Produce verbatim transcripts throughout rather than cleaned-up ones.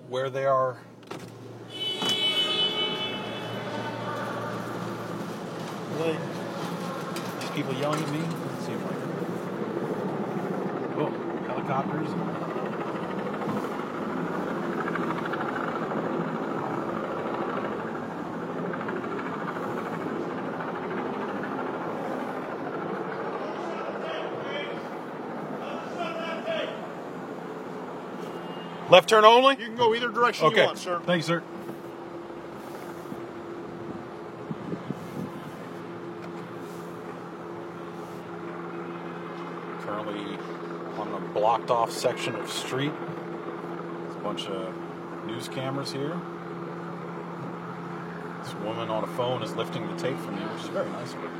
where they are. Really? These people yelling at me? Doesn't seem like it. Oh, helicopters. Left turn only? You can go either direction okay. you want, sir. Thank you, sir. Currently on a blocked off section of street. There's a bunch of news cameras here. This woman on a phone is lifting the tape from me, which is very nice of her.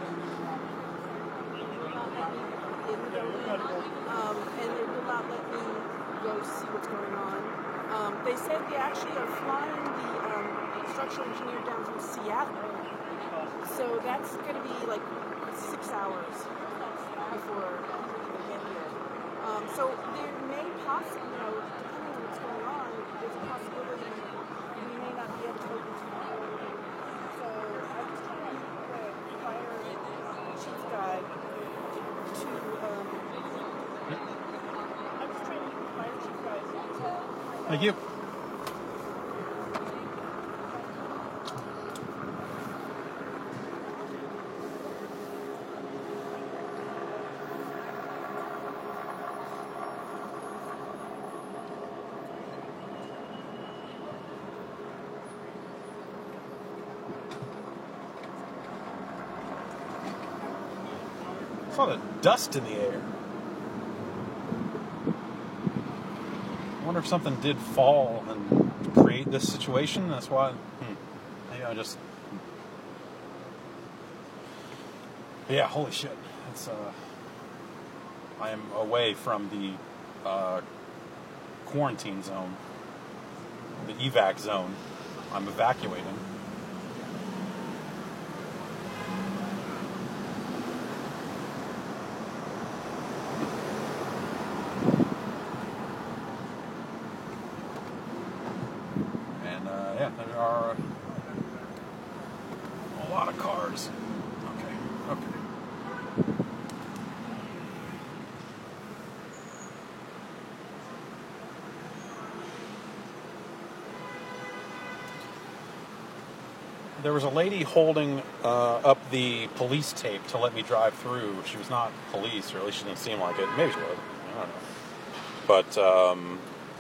Um, and they will not let me go see what's going on. Um, they said they actually are flying the um, structural engineer down from Seattle. So that's going to be like six hours before they get here. Um, so there may possibly, you know, depending on what's going on, there's a possibility we may not be able to open tomorrow. So I just trying to get the fire chief guy to, um, I'm just trying to get the fire chief guy to Thank you. There's a lot of dust in the air. I wonder if something did fall and create this situation. That's why. Hmm, maybe I just. Yeah, holy shit. It's uh. I am away from the uh, quarantine zone, the evac zone. I'm evacuating. Yeah, there are a lot of cars. Okay, okay. There was a lady holding uh, up the police tape to let me drive through. She was not police, or at least she didn't seem like it. Maybe she was. I don't know. But, um...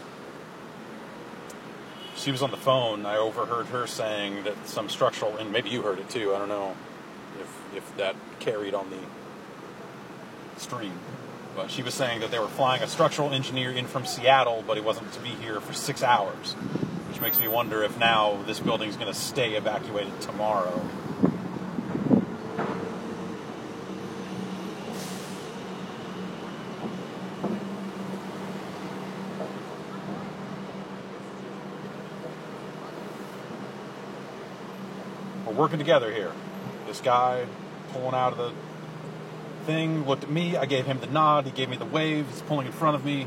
she was on the phone. I overheard her saying that some structural, and maybe you heard it too. I don't know if if that carried on the stream, but she was saying that they were flying a structural engineer in from Seattle, but he wasn't to be here for six hours, which makes me wonder if now this building is going to stay evacuated tomorrow. Working together here. This guy pulling out of the thing looked at me. I gave him the nod. He gave me the wave. He's pulling in front of me.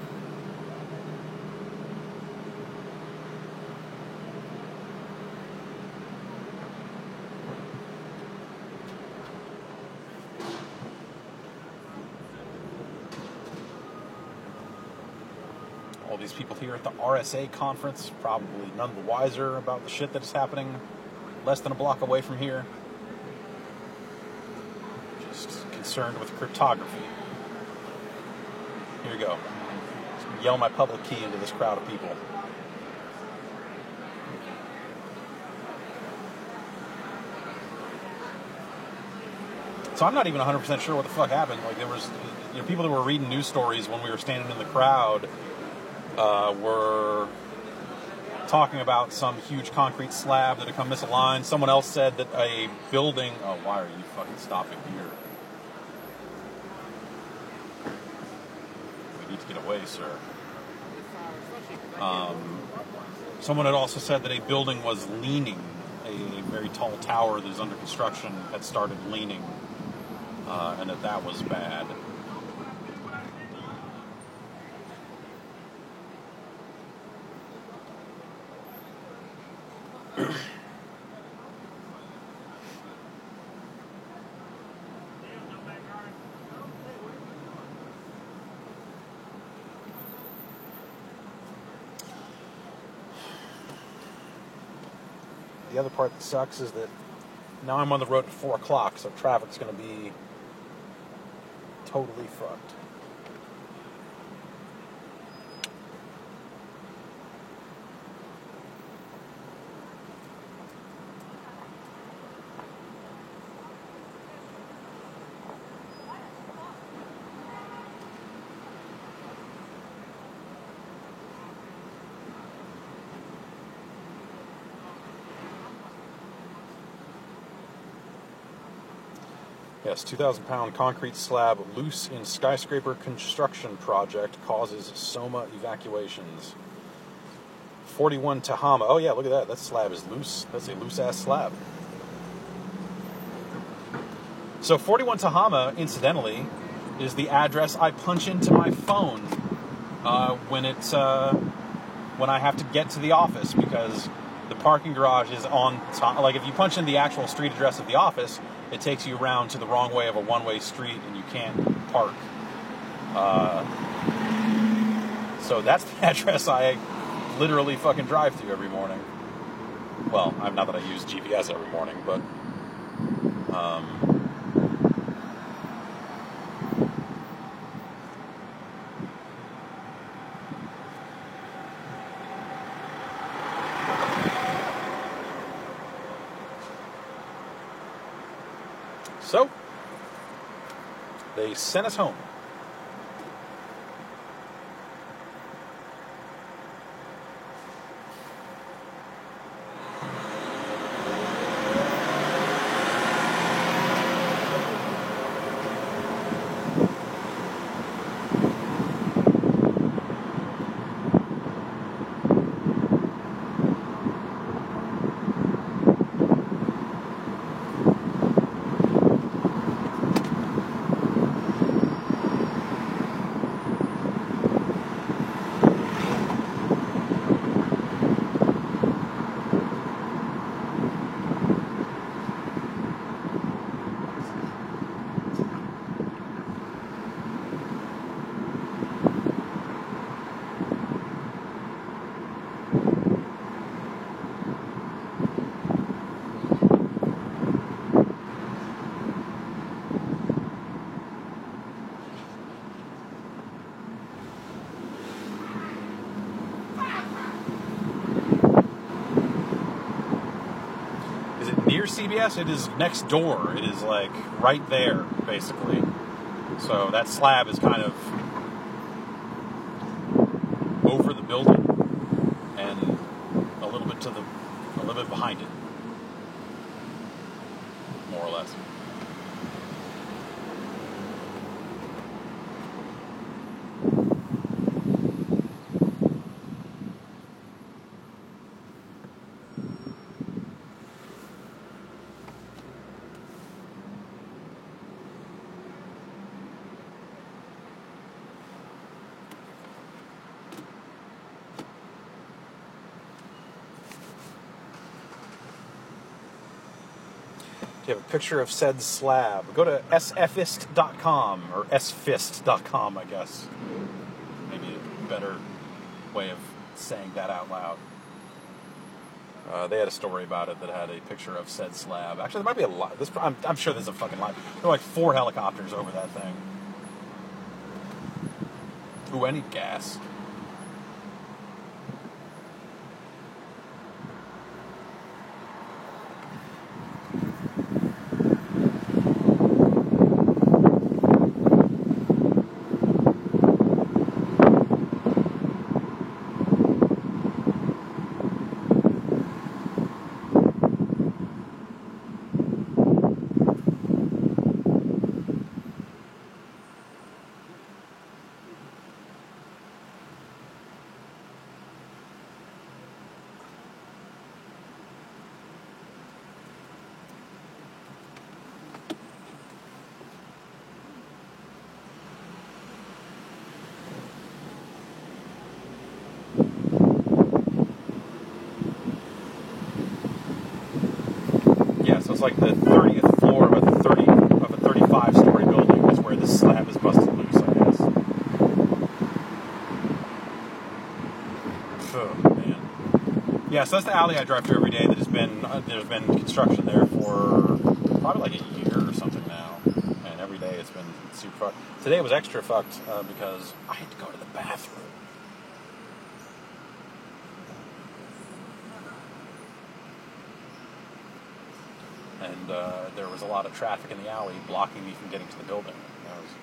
All these people here at the R S A conference, probably none the wiser about the shit that is happening less than a block away from here. Just concerned with cryptography. Here we go. Just yell my public key into this crowd of people. So I'm not even one hundred percent sure what the fuck happened. Like, there was, you know, people that were reading news stories when we were standing in the crowd uh, were talking about some huge concrete slab that had come misaligned. Someone else said that a building... Oh, why are you fucking stopping here? We need to get away, sir. Um, someone had also said that a building was leaning. A very tall tower that is under construction had started leaning, uh, and that that was bad. The other part that sucks is that now I'm on the road at four o'clock, so traffic's going to be totally fucked. Yes, two thousand pound concrete slab loose in skyscraper construction project causes SOMA evacuations. forty-one Tehama. Oh, yeah, look at that. That slab is loose. That's a loose-ass slab. So forty-one Tehama, incidentally, is the address I punch into my phone uh, when it's uh, when I have to get to the office, because the parking garage is on top. Like, if you punch in the actual street address of the office, it takes you around to the wrong way of a one-way street, and you can't park. Uh, so that's the address I literally fucking drive to every morning. Well, I'm not that I use G P S every morning, but um, so they sent us home. C B S, it is next door. It is like right there, basically. So that slab is kind of over the building and a little bit to the, a little bit behind it, more or less. You have a picture of said slab. Go to s f ist dot com, or s fist dot com, I guess. Maybe a better way of saying that out loud. Uh, they had a story about it that had a picture of said slab. Actually, there might be a lot. This, I'm, I'm sure there's a fucking lot. There are like four helicopters over that thing. Ooh, I need gas. it's like the thirtieth floor of a thirty of a thirty-five story building is where this slab is busted loose, I guess. Oh man. Yeah, so that's the alley I drive through every day. That has been uh, there's been construction there for probably like a year or something now, and every day it's been super fucked. Today was extra fucked uh, because I had to go to the bathroom. And uh, there was a lot of traffic in the alley blocking me from getting to the building. That was...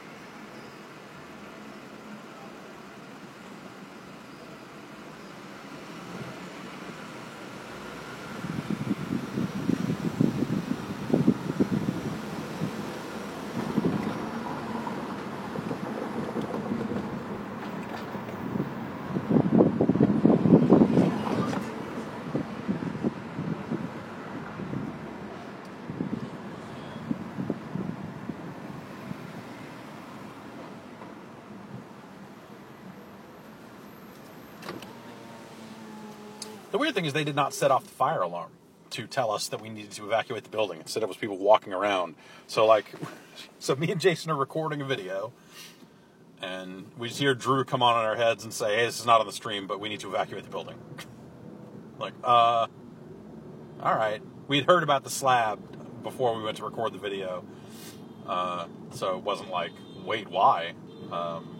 The weird thing is they did not set off the fire alarm to tell us that we needed to evacuate the building. Instead, it was people walking around. So, like, so me and Jason are recording a video, and we just hear Drew come on in our heads and say, hey, this is not on the stream, but we need to evacuate the building. Like, uh, all right. We'd heard about the slab before we went to record the video. Uh, so it wasn't like, wait, why? Um,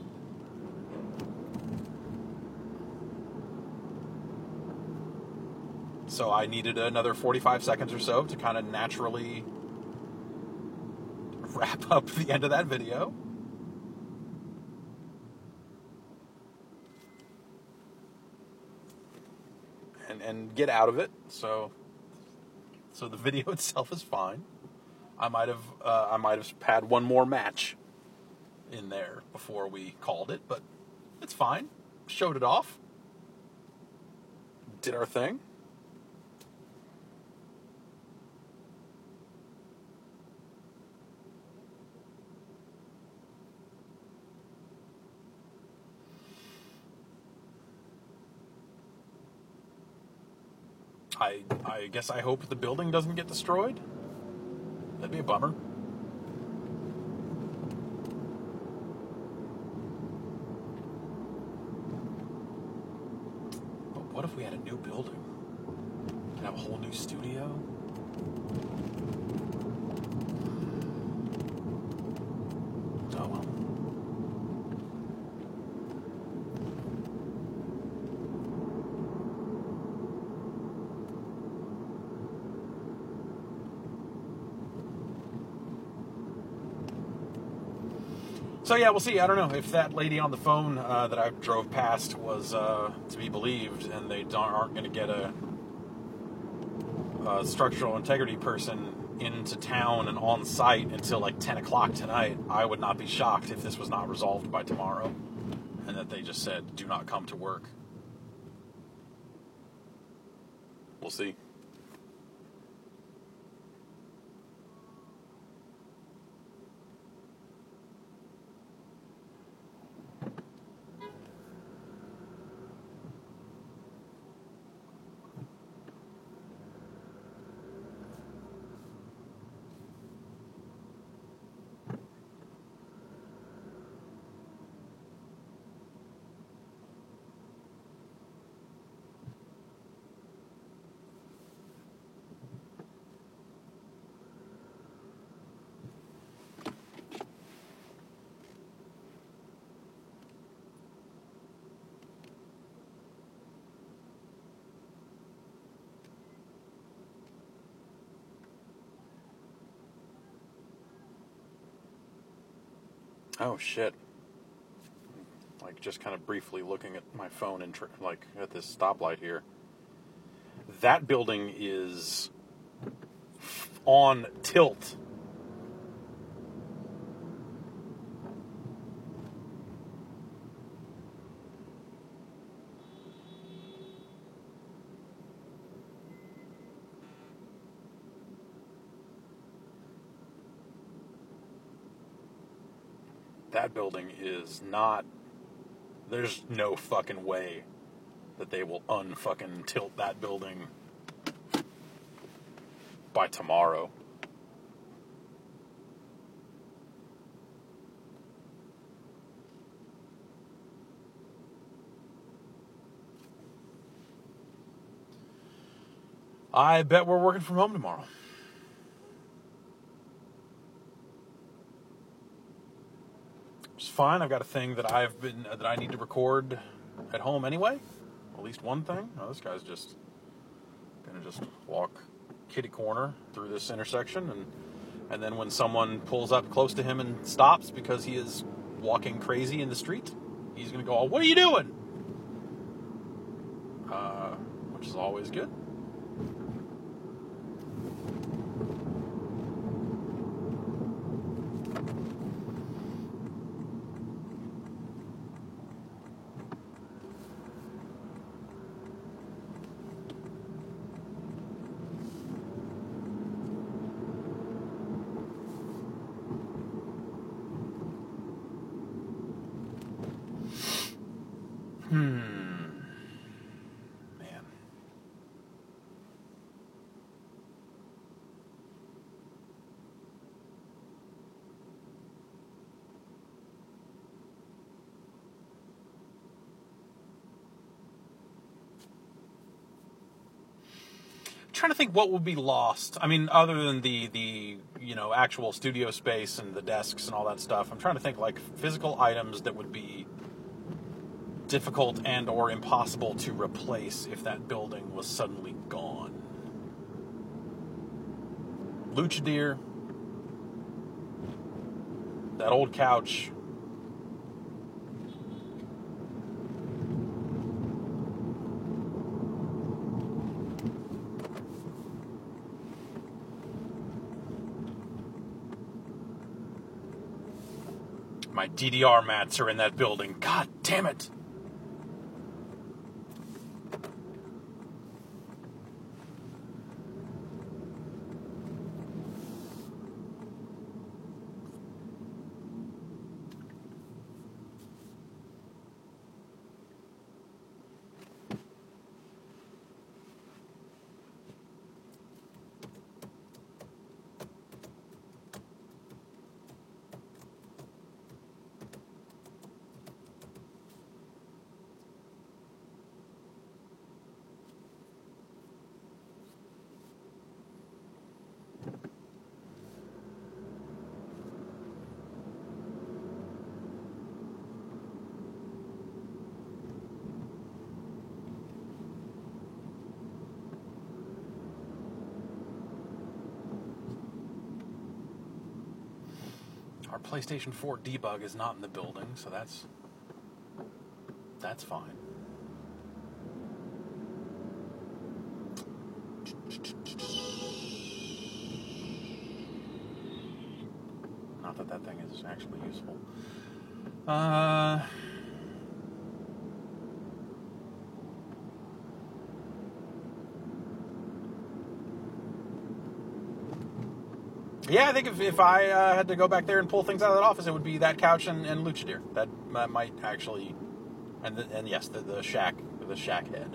So I needed another forty-five seconds or so to kind of naturally wrap up the end of that video. And and get out of it. So so the video itself is fine. I might have uh, I might have had one more match in there before we called it, but it's fine. Showed it off. Did our thing. I I guess I hope the building doesn't get destroyed. That'd be a bummer. But what if we had a new building? Could have a whole new studio? Oh well. So yeah, we'll see. I don't know if that lady on the phone uh, that I drove past was uh, to be believed, and they don't, aren't going to get a, a structural integrity person into town and on site until like ten o'clock tonight. I would not be shocked if this was not resolved by tomorrow, and that they just said, "Do not come to work." We'll see. Oh shit. Like just kind of briefly looking at my phone and tr- like at this stoplight here. That building is on tilt. That building is not, there's no fucking way that they will unfucking tilt that building by tomorrow. I bet we're working from home tomorrow. Which is fine. I've got a thing that I've been that I need to record at home anyway. At least one thing. Oh, this guy's just gonna just walk kitty corner through this intersection, and and then when someone pulls up close to him and stops because he is walking crazy in the street, he's gonna go, "Oh, what are you doing?" Uh, which is always good. Hmm. Man. I'm trying to think what would be lost. I mean, other than the the you know actual studio space and the desks and all that stuff. I'm trying to think like physical items that would be difficult and or impossible to replace if that building was suddenly gone. Luchadeer, that old couch, my D D R mats are in that building. God damn it. Our PlayStation four debug is not in the building, so that's that's fine. Not that that thing is actually useful. Uh... Yeah, I think if, if I uh, had to go back there and pull things out of that office, it would be that couch and, and Luchadeer. That, that might actually, and the, and yes, the, the shack, the shack head.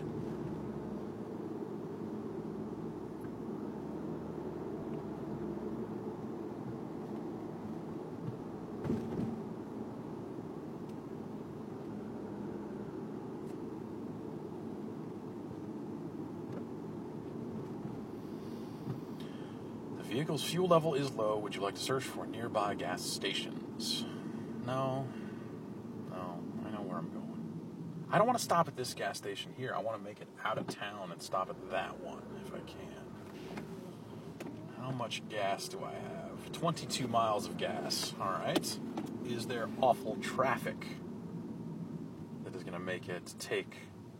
The vehicle's fuel level is low. Would you like to search for nearby gas stations? No. No, I know where I'm going. I don't want to stop at this gas station here. I want to make it out of town and stop at that one if I can. How much gas do I have? twenty-two miles of gas. All right. Is there awful traffic that is going to make it take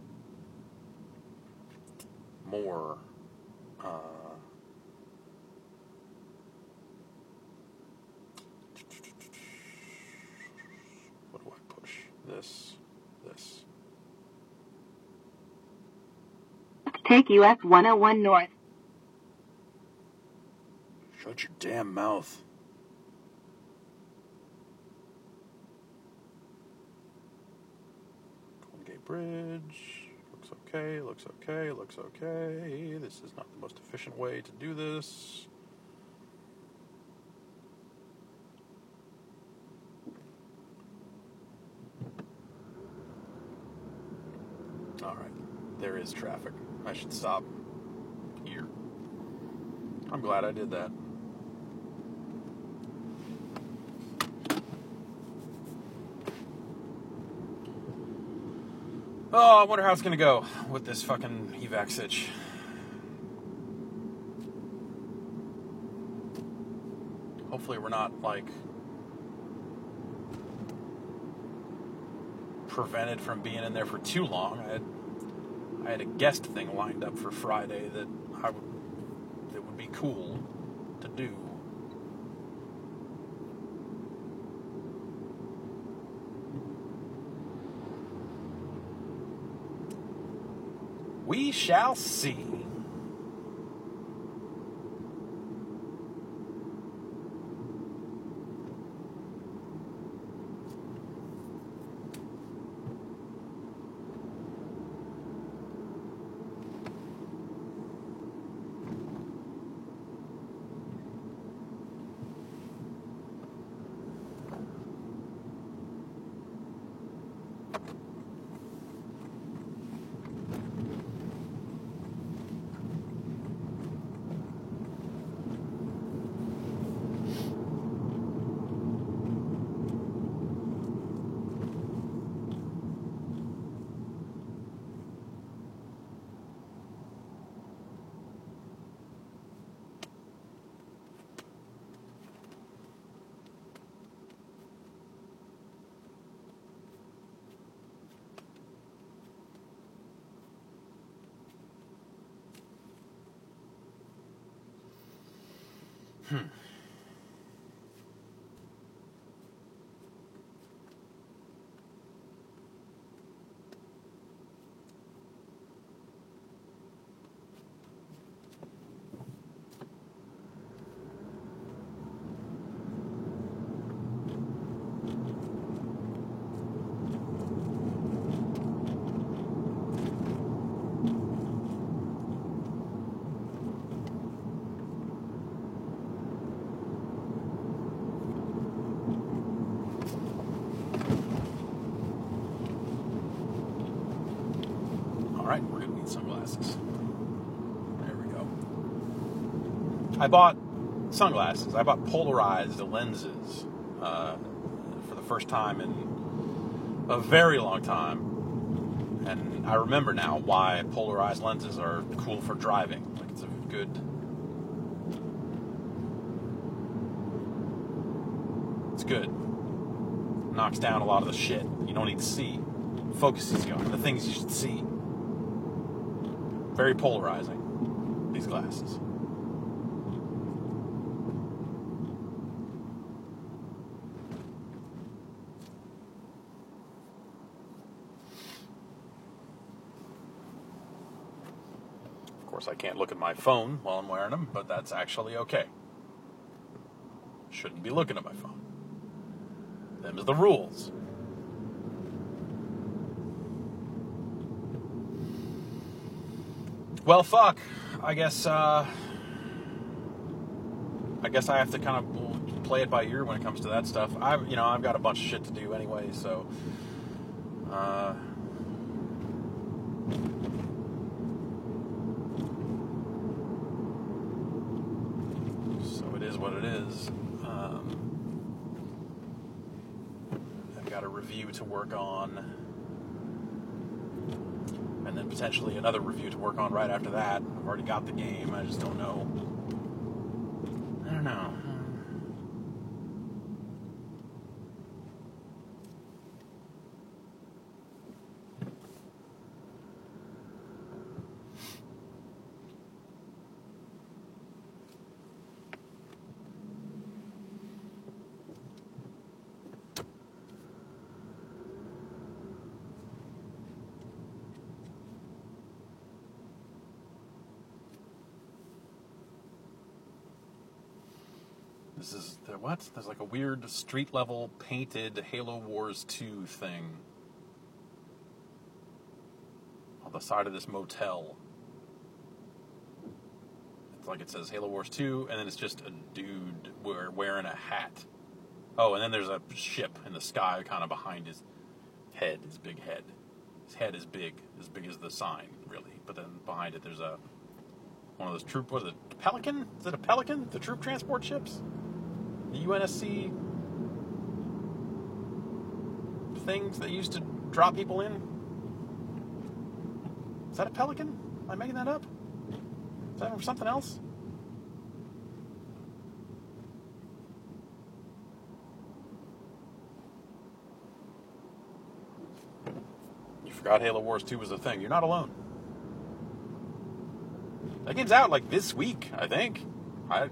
more uh, what do I push? This, this. Take U S one oh one north. Shut your damn mouth. Golden Gate Bridge. Looks okay, looks okay, looks okay. This is not the most efficient way to do this. Alright, there is traffic. I should stop here. I'm glad I did that. Oh, I wonder how it's going to go with this fucking evac sitch. Hopefully we're not, like, prevented from being in there for too long. I had, I had a guest thing lined up for Friday that I would, that would be cool to do. We shall see. Hmm. Alright, we're going to need sunglasses. There we go. I bought sunglasses. I bought polarized lenses uh, for the first time in a very long time. And I remember now why polarized lenses are cool for driving. Like, it's a good... It's good. Knocks down a lot of the shit you don't need to see. Focuses you on the things you should see. Very polarizing, these glasses. Of course, I can't look at my phone while I'm wearing them, but that's actually okay. Shouldn't be looking at my phone. Them's the rules. Well, fuck. I guess, uh... I guess I have to kind of play it by ear when it comes to that stuff. I've, you know, I've got a bunch of shit to do anyway, so... Uh... So it is what it is. Um... I've got a review to work on. And then potentially another review to work on right after that. I've already got the game, I just don't know. I don't know. This is, the, what? There's like a weird street level painted Halo Wars two thing on the side of this motel. It's like it says Halo Wars two, and then it's just a dude wear, wearing a hat. Oh, and then there's a ship in the sky kind of behind his head, his big head. His head is big, as big as the sign, really. But then behind it there's a one of those troop, what is it, Pelican? Is it a Pelican? The troop transport ships? The U N S C things that used to drop people in? Is that a Pelican? Am I making that up? Is that from something else? You forgot Halo Wars two was a thing. You're not alone. That game's out like this week, I think. I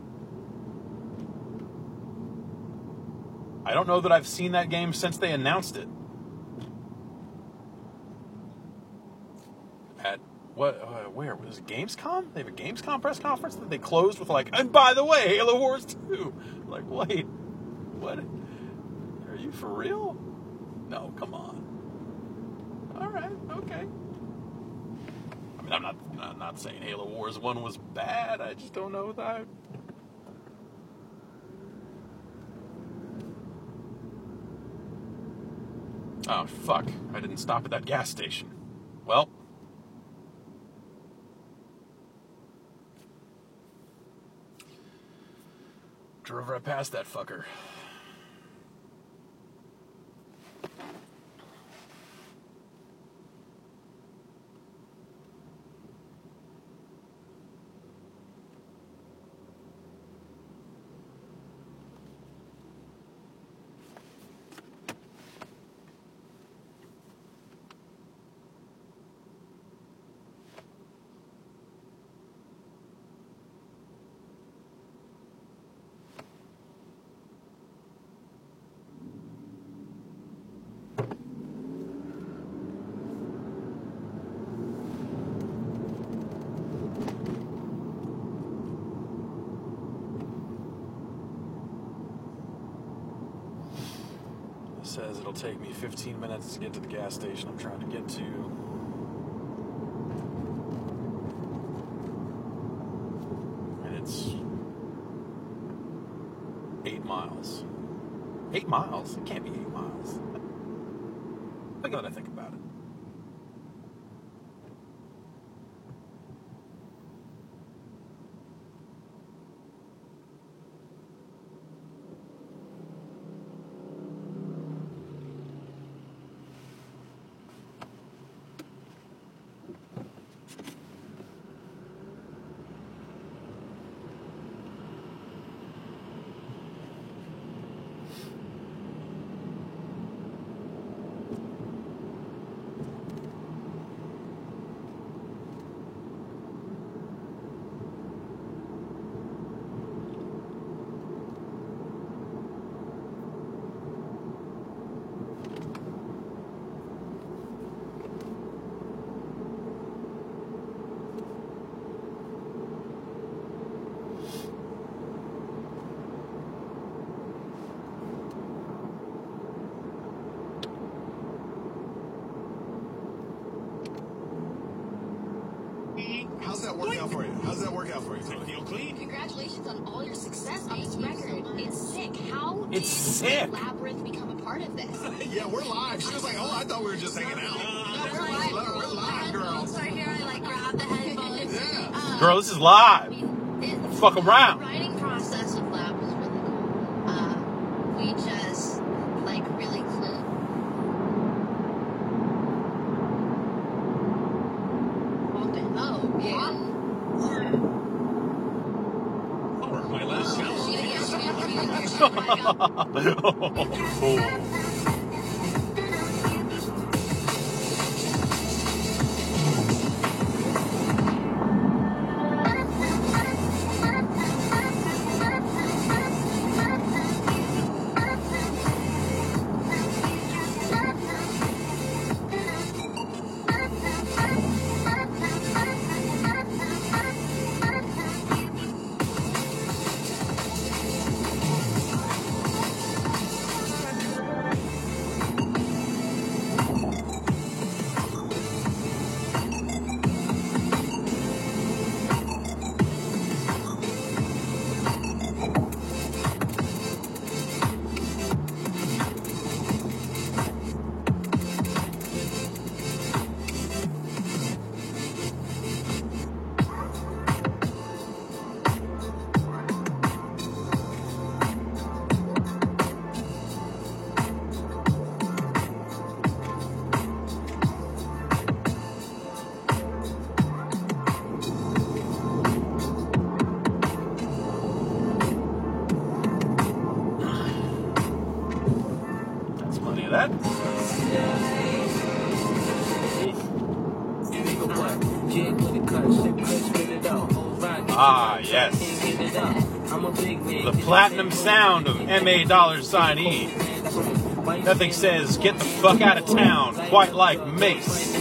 I don't know that I've seen that game since they announced it. At what? Uh, where was it? Gamescom? They have a Gamescom press conference that they closed with like, and by the way, Halo Wars two. Like, wait, what? Are you for real? No, come on. All right, okay. I mean, I'm not, I'm not saying Halo Wars one was bad. I just don't know that. Oh, fuck. I didn't stop at that gas station. Well. Drove right past that fucker. Says it'll take me fifteen minutes to get to the gas station I'm trying to get to. And it's eight miles. Eight miles? It can't be eight miles. Look at that I think about it. How's that work out for you? How's that work out for you? I feel clean. Congratulations on all your success on this record. It's sick. How did It's sick. Labyrinth become a part of this? Yeah, we're live. She was like, oh, I thought we were just hanging out. No, we're We're live. live, we're live, girl. Headphones are here. I like grab the headphones. Yeah. Uh, Girl, this is live. it- Fuck around. The writing process of Lab was really cool. Uh, we just like really clicked. Open. Oh, yeah. Or my last challenge. She didn't get Oh. Ah, yes. The platinum sound of M A dollar sign E. Nothing says get the fuck out of town quite like Mace.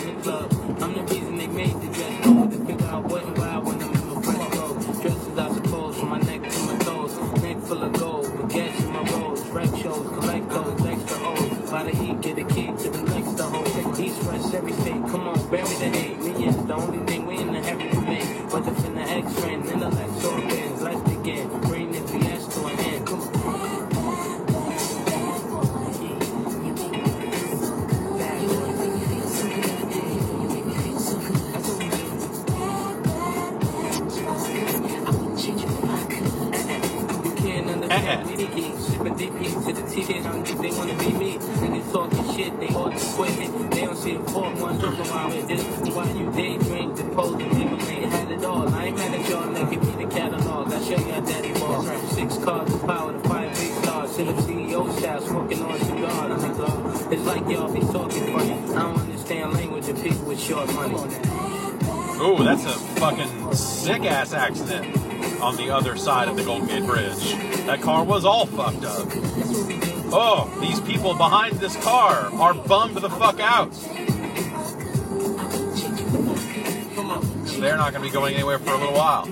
By the heat, get the key to the next the whole East, West, every state. Come on, bury the hate. Me is the only thing we in the heavy to make. But the finna X trend, intellect, so wins. Let's begin. Bring the B S to an end. Come on. D P to the T Ks, I don't think they wanna be me. Niggas talking shit, they ought to quit it. They don't see the fourth one talking around with this. Why you day drink, the pose, and people ain't had it all. I ain't mad at y'all, nigga, give me the catalog. I show you how daddy balls. Six cars of power to five big stars. Sit up C E O style, smoking on cigars. Nigga, it's like y'all be talking funny. I don't understand language of people with short money. Ooh, that's a fucking sick ass accident on the other side of the Golden Gate Bridge. That car was all fucked up. Oh, these people behind this car are bummed the fuck out. They're not going to be going anywhere for a little while.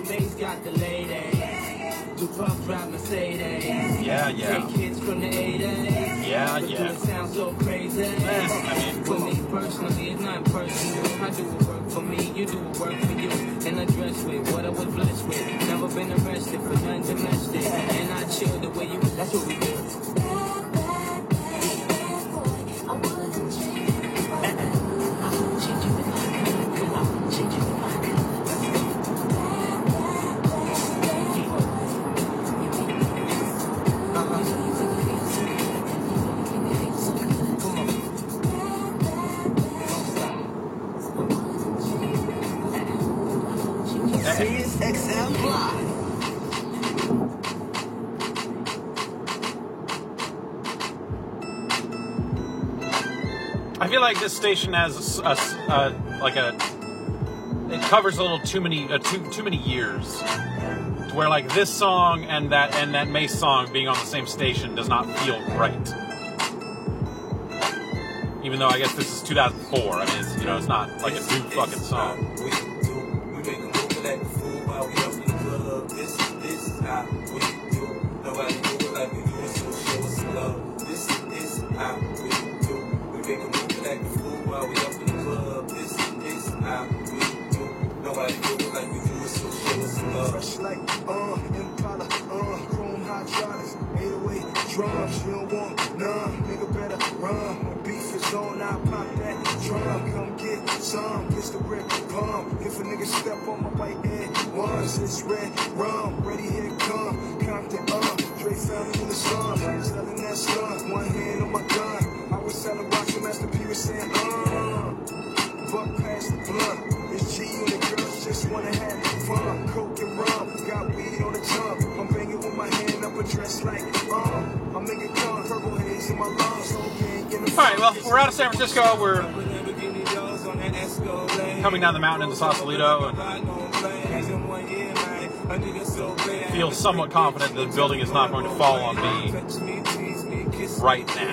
Yeah, yeah. Yeah, yeah. Eh, I mean, for me personally, it's not personal. I do it work for me, you do it work for you. And I dress with what I was blessed with. Never been arrested for nothing domestic. And I chill the way you. That's what we do. I feel like this station has a, a, a like a it covers a little too many uh, too too many years to where like this song and that and that Mace song being on the same station does not feel right. Even though I guess this is two thousand four, I mean it's, you know, it's not like a new fucking song. Fresh like, uh, Impala, uh, chrome hydraulics, eight oh eight drums, you don't want none, nigga better run. When beef is on, I pop that drum, come get some, it's the red pump. If a nigga step on my white head once, it's red rum, ready here come, Compton, uh, Dre found me in the sun, selling that slug, one hand on my gun, I was selling rocks and Master P was saying, uh, buck past the blunt, it's G on the girls, just wanna have fun, coke and rum, got weed on the tongue, I'm banging with my hand up a dress like, um, I'm making gun, purple haze in my lungs, alright, well, we're out of San Francisco, we're coming down the mountain into Sausalito, and feel somewhat confident that the building is not going to fall on me right now.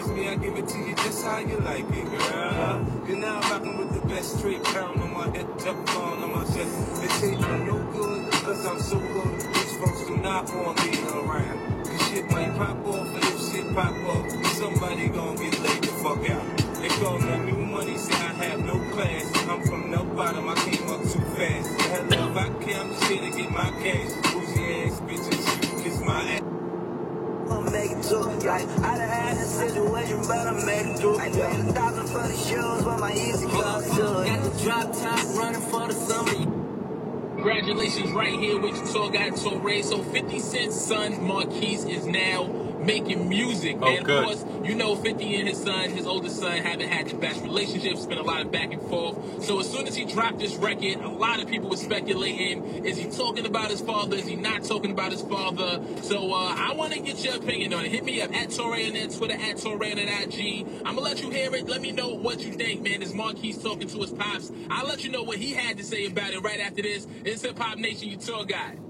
You're now rocking with the best straight crown on my head, Teflon on my chest. They say I'm no good, cause I'm so good. These folks do not want me around. Cause shit might pop off, and if shit pop off, somebody gon' get laid the fuck out. They call me new money, say I have no class. I'm from no bottom, I came up too fast. Hello, if I care, I'm just here to get my cash. Bougie ass bitches, kiss my ass. I'm making two, like, I done had this situation, but I'm making through. I paid a thousand for the shoes, but my easy clubs too. Got the drop top running for the summer. Congratulations, right here with your tour guide, Torre. So fifty Cent's son, Marquise, is now making music, man. Oh, good. Of course, you know fifty and his son, his oldest son, haven't had the best relationships, been a lot of back and forth. So as soon as he dropped this record, a lot of people were speculating, is he talking about his father? Is he not talking about his father? So uh, I want to get your opinion on it. Hit me up at Torre on that Twitter, at Torre on that I G. I'm going to let you hear it. Let me know what you think, man. Is Marquise talking to his pops? I'll let you know what he had to say about it right after this. It's Hip Hop Nation, your tour guide.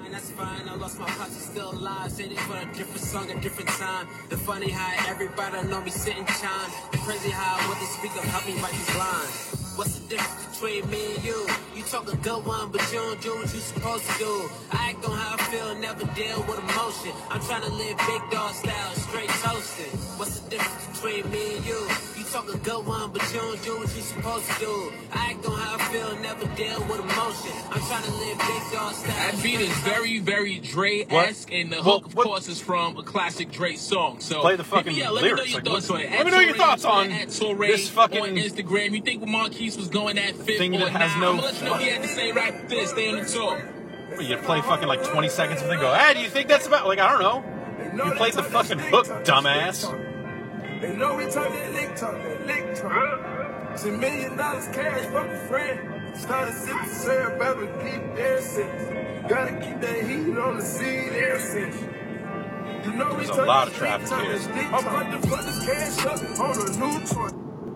And that's fine, I lost my pops, he's still alive. Say it for a different song, a different time. The funny how everybody know me sitting chime. The crazy how what they speak of help me write these lines. What's the difference between me and you? You talk a good one, but you don't do what you supposed to do. I act on how I feel, never deal with emotion. I'm trying to live big dog style, straight toasted. What's the difference between me and you? You talk a good one, but you don't do what you supposed to do. I act on how I feel, never deal with emotion. I'm trying to live big dog style. That beat is very, very Dre-esque, and the Well, hook, of what? course, is from a classic Dre song. So Play the fucking yeah, let lyrics. me know your Like, thoughts what- on it. let At me know your Torre, thoughts on at Torre this fucking on Instagram. You think Marquise was going at fit thing or that has not? no I'm gonna let you know he had to say right this. Stay on the tour. What, you play fucking like twenty seconds and then go, hey, do you think that's about, like, I don't know. You played the fucking hook, dumbass. They know we talk that lick talk, that lick talk. Ten million dollars cash from a friend. Started sipping syrup, I would keep ever since. Gotta keep that heat on the scene ever since. You know we There's a talk lot that of traffic lick talk, here. that lick talk. I'm about to fuck this cash up on a new toy.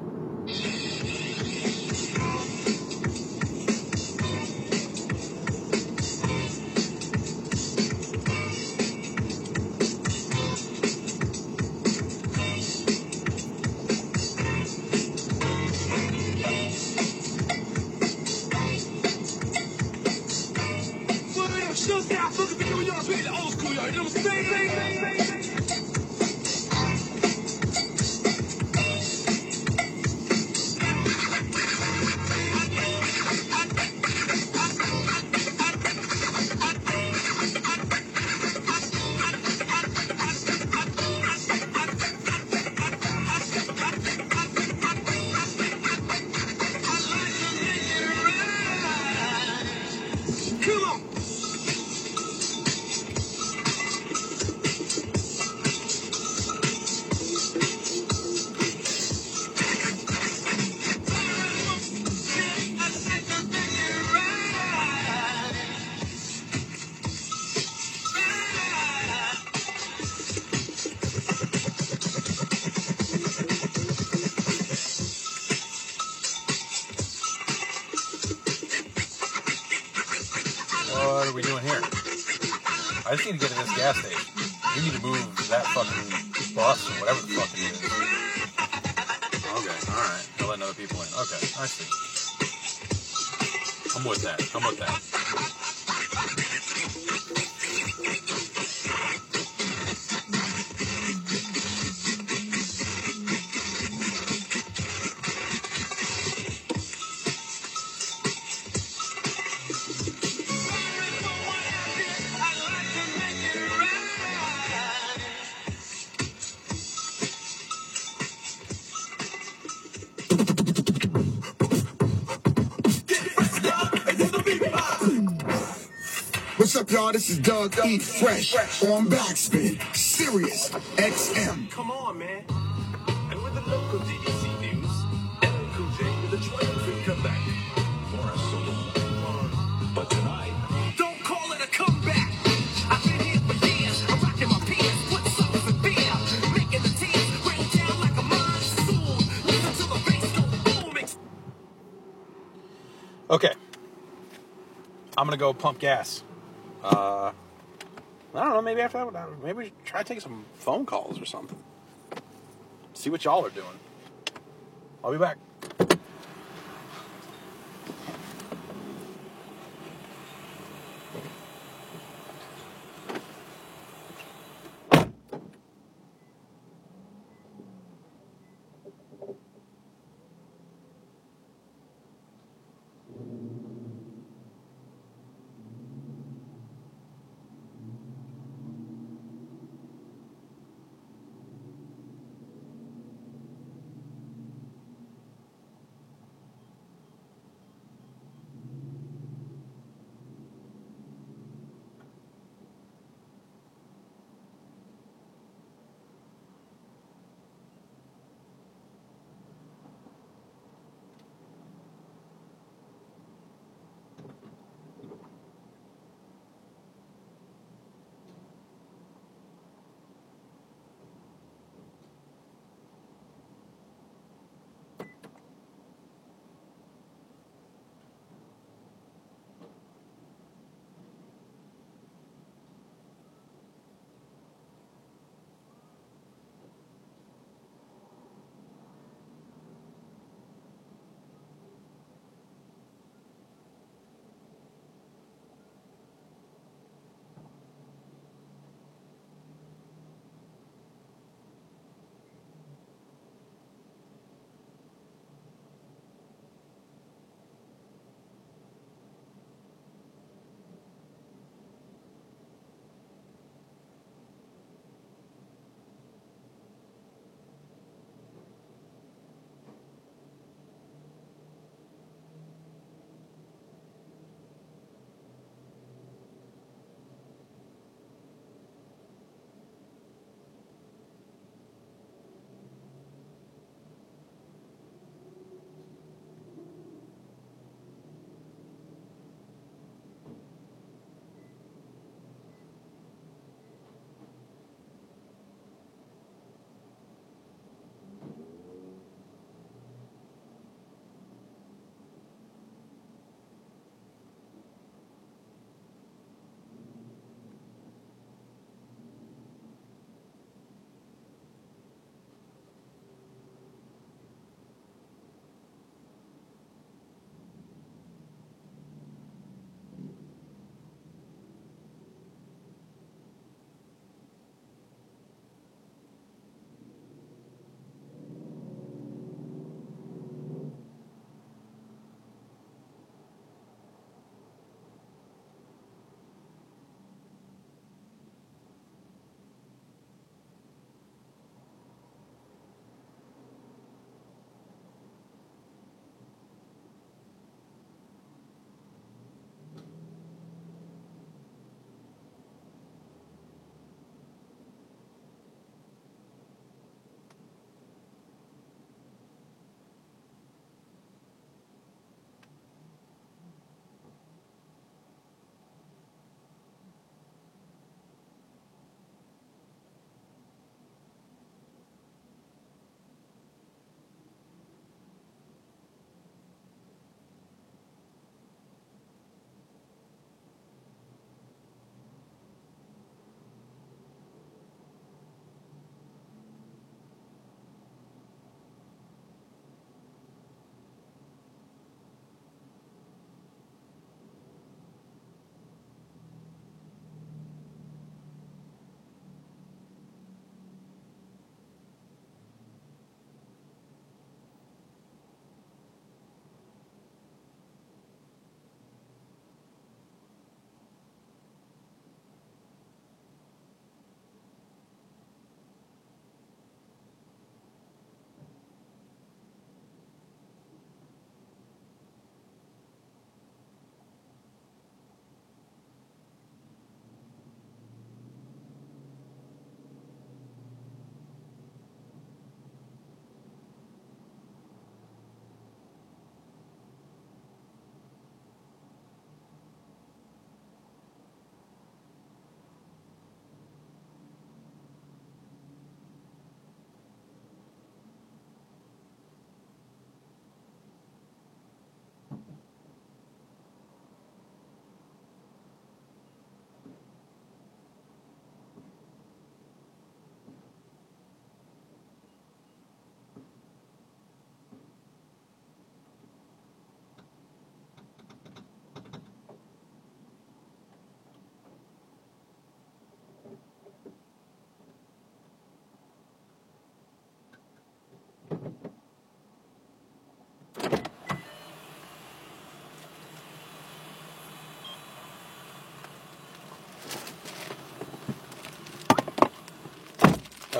What are we doing here? I just need to get to this gas station. You need to move that fucking bus or whatever the fuck it is. Okay, alright. They're letting other people in. Okay, I see. I'm with that. I'm with that. What's up, y'all? This is Doug E. Fresh on Backspin. Sirius X M. Come on, man. And with the local D D C news, L L Cool J with a triumphant comeback for a solo. But tonight, don't call it a comeback. I've been here for years. I'm rocking my pants, put suckers in beer, making the tears rain down like a monsoon. Listen to the bass go boom. Ex- Okay. I'm gonna go pump gas. Uh, I don't know, maybe after that, maybe we should try to take some phone calls or something. See what y'all are doing. I'll be back.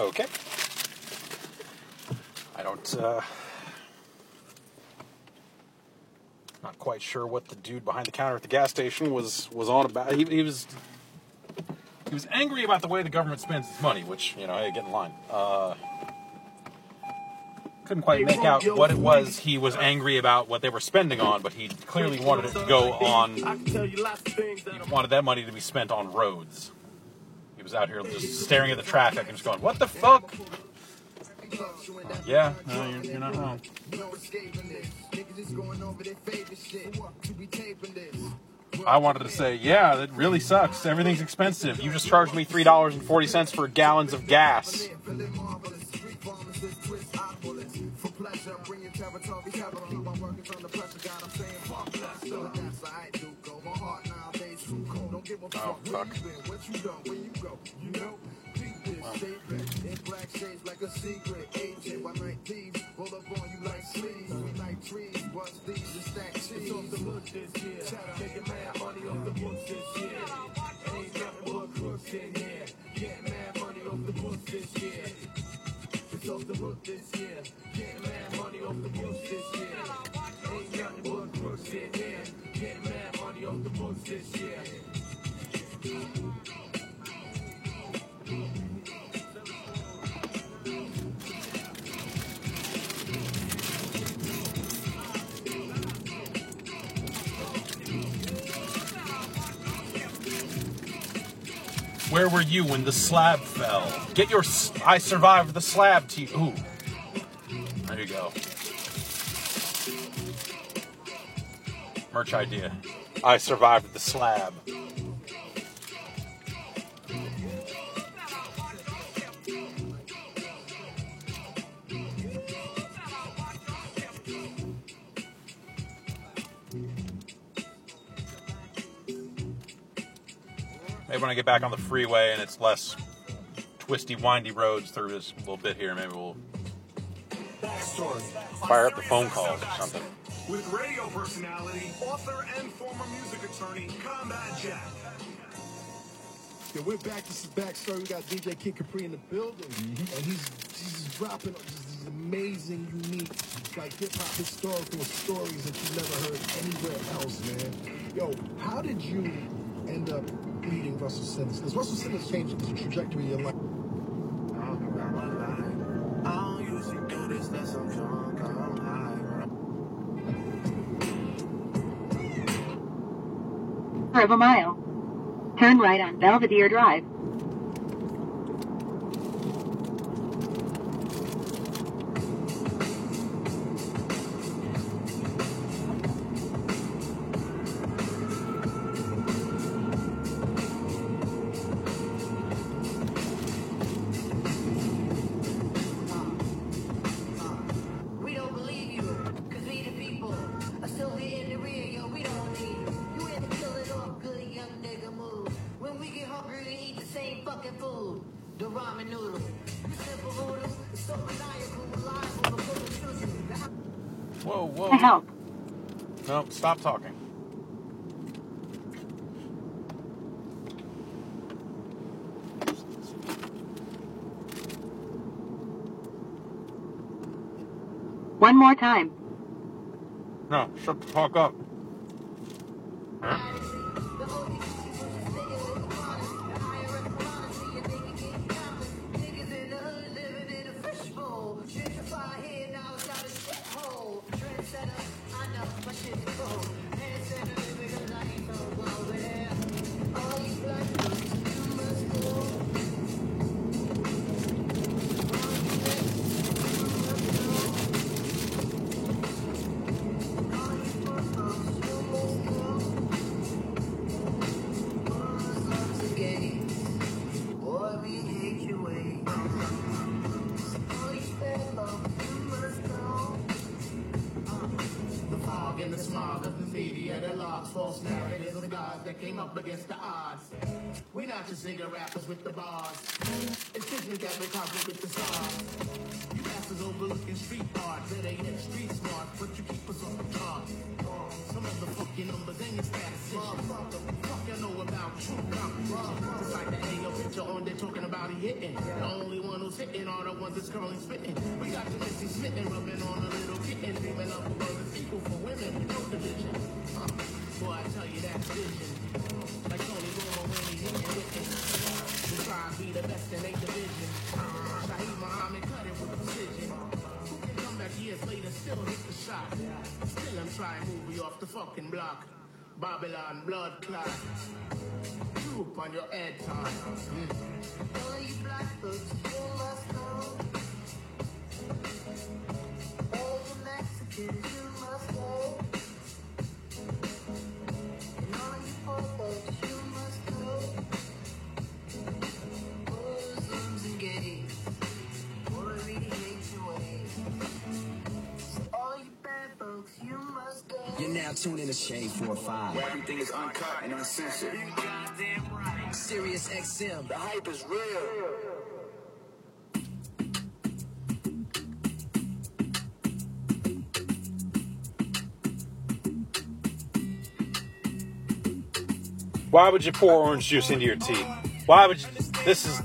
Okay. I don't, uh... not quite sure what the dude behind the counter at the gas station was, was on about. He, he was... He was angry about the way the government spends its money, which, you know, hey, get in line. Uh... Couldn't quite make out what it was he was angry about, what they were spending on, but he clearly wanted it to go on. He wanted that money to be spent on roads. He was out here just staring at the traffic and just going, "What the fuck?" Uh, yeah, no, you're, you're not wrong. I wanted to say, yeah, that really sucks. Everything's expensive. You just charged me three dollars and forty cents for gallons of gas. Oh, fuck. Where were you when the slab fell? Get your s- I survived the slab t- Ooh. There you go. Merch idea. I survived the slab. Maybe when I get back on the freeway and it's less twisty, windy roads through this little bit here, maybe we'll fire up the phone calls or something. With radio personality, author, and former music attorney, Combat Jack. Yeah, we're back. This is Backstory. We got D J Kid Capri in the building, mm-hmm. and he's he's dropping these amazing, unique, like hip hop historical stories that you've never heard anywhere else, man. Yo, how did you end up leading Russell Simmons? Because Russell Simmons changed the trajectory of your life. I don't usually do this unless I'm drunk. I'm high. Quarter of a mile. Turn right on Belvedere Drive. We don't believe you, cause we the people are still in the rear, yo, we don't need you. You ain't to kill it off, good young nigga move. When we get hungry, we eat the same fucking food. The ramen noodles. You simple noodles, it's so maniacal, reliable, the full of children. Whoa, whoa. To help. No, stop talking. One more time. No, shut the fuck up. Huh? In the smog of the media that logs false narratives of the gods that came up against the odds. We not just nigga rappers with the bars. It's business that we conflict with the stars. You bastards overlooking street art. That ain't in street smart, but you keep us on the guard. Some of the fucking numbers ain't your statistician. Fuck you know about true competition. Just like the A O picture on there talking about Shawty hitting. The only one who's hitting are the ones that's currently spitting. We got the Missy smitten, rubbing on a little kitten, dreaming up of other people for women, no division. Uh, boy, I tell you that's vision. Like Tony Romo when he's hitting, hitting. We try to be the best in eight division. Uh, Shaheed Muhammad cut it with precision. Who can come back years later, still hit the shot? Still I'm trying to move you off the fucking block. Babylon blood clot. Droop on your head, Tom. Mm. All you black folks, you must know. All you Mexicans, you must know. And all you poor folks, you must know. Muslims and gays, boy, really hate your ways. So all you bad folks, you must go. You're now tuned in to Shade four five. Where everything is uncut and uncensored. Sirius X M. The hype is real. Why would you pour orange juice into your tea? Why would you? This is.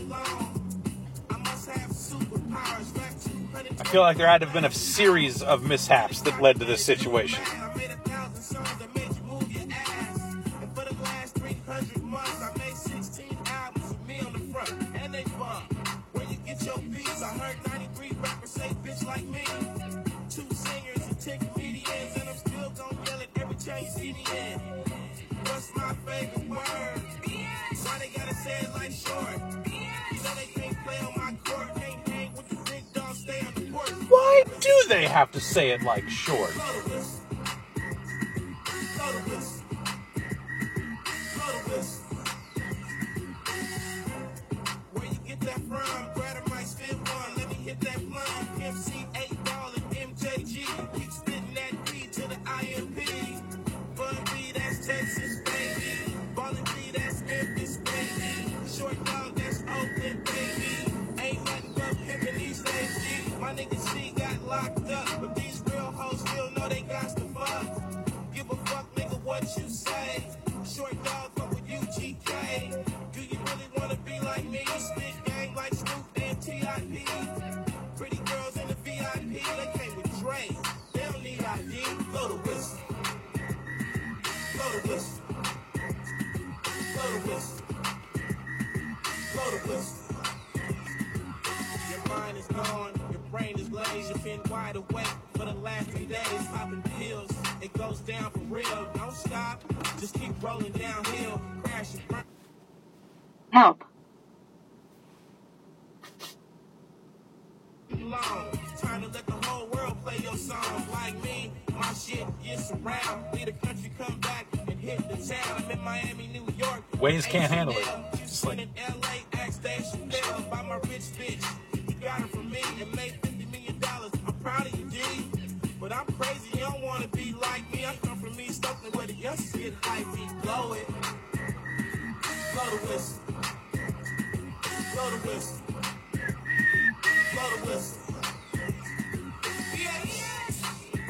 I feel like there had to have been a series of mishaps that led to this situation. What's my favorite word? Why they gotta say it like short? You know they can't play on my court. Can't hang with the big dogs, stay on the court. Why do they have to say it like short? Where you get that from? Grab might spit one. Let me hit that blunt. M C eight ball and M J G. Keep spitting that B to the I M P. Bun B, that's Texas, baby. Ballin' B, that's Memphis, baby. Short dog, that's Oakland, baby. Ain't nothing but pimpin' these days, G. My nigga C got locked up, but these real hoes still know they got to fuck. Give a fuck, nigga, what you say. Short dog, fuck with U G K. Do you really wanna be like me? Spit gang like Snoop and T I P. Pretty girls in the V I P, they came with Dre. They don't need I D. Blow the whistle. Blow the whistle. Blow the whistle. Blow the whistle. Your mind is gone, your brain is glazed. You've been wide awake for the last three days. Popping pills, it goes down for real. Don't stop, just keep rolling downhill. Crash and burn. Help. Long. Time to let the whole world play your songs. Like me, my shit gets around. Lead the country, come back and hit the town. I'm in Miami, New York. Waze can't handle it. Just like in L A, ask Dave Chappelle. By my rich bitch, you got it from me and made fifty million dollars. I'm proud of you, G. But I'm crazy, you don't want to be like me. I come from East Oakland where the youngsters get hypey. Blow it. Blow the whistle. Blow the whistle. Blow the whistle. Yeah, yes.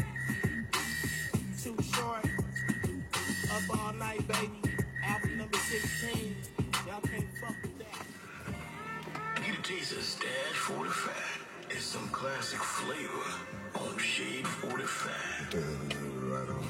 Too short. Up all night, baby. Album number sixteen. Y'all can't fuck with that. Need a taste of Stash forty-five. It's some classic flavor on Shade forty-five. Right on.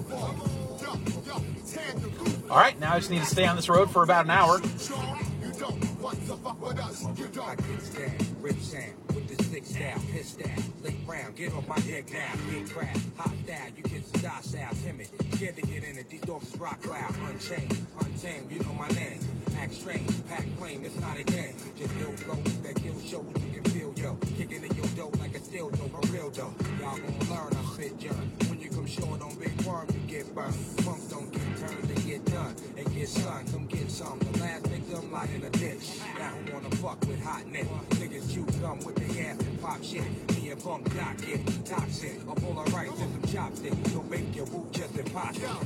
All right, now I just need to stay on this road for about an hour. want to fuck with us, you don't. I get down, rip sound, with the slick style, piss down, lick round, get off my dick now, big crap, hot down, you kids are docile, timid, scared to get in it, these dogs is rock loud, unchained, untamed, you know my name, act strange, pack plain, it's not a game, just build flows that kill show, you can feel, yo, kicking in your dough like a steel dough, a real dough, y'all gonna learn, I spit young, when you come short on big worm, you get burned, punks don't get turned, they get done, and get sun, come get some, the last victim lie in a ditch, now who wanna fuck with hot net, niggas chew gum with their ass and pop shit, me and Funk Doc get toxic, a bowl of rice and some chopsticks, you'll make your woo just impossible. Yo,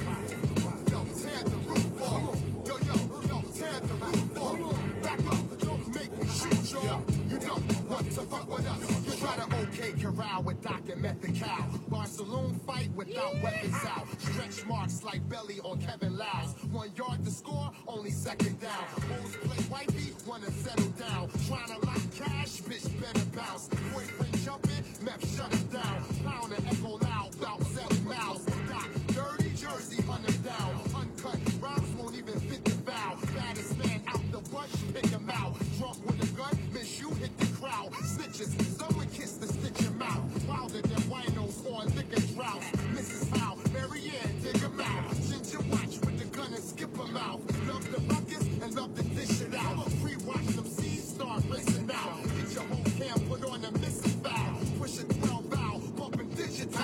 tear the roof off. Yo, yo, yo, tear the roof off. Back up, don't make me shoot y'all. You don't want to fuck with us. You try to OK corral with Doctor Methical. Bar saloon fight without weapons out. Stretch marks like belly on Kevin Lyles. One yard to score, only second down. Bulls play wifey, wanna settle down. Trying to lock cash, bitch better bounce. Boyfriend jumping, meth shut it down. Pound and echo loud, bout seven miles. Got dirty jersey, hunter down. Uncut rhymes won't even fit the vow. Baddest man out the bunch, pick him out. Drunk with a gun, miss you hit the crowd. Snitches, someone kiss the stitch him out. Wilder than winos on liquor droughts. Missus Howe, Mary Ann, dig him out. Ginger watch with the gun and skip him out. Love the buckets and love to dish it out. Pre-watch them seeds start racing out. Get your whole camp, put on a missus foul. Push a twelve valve, bumping digital.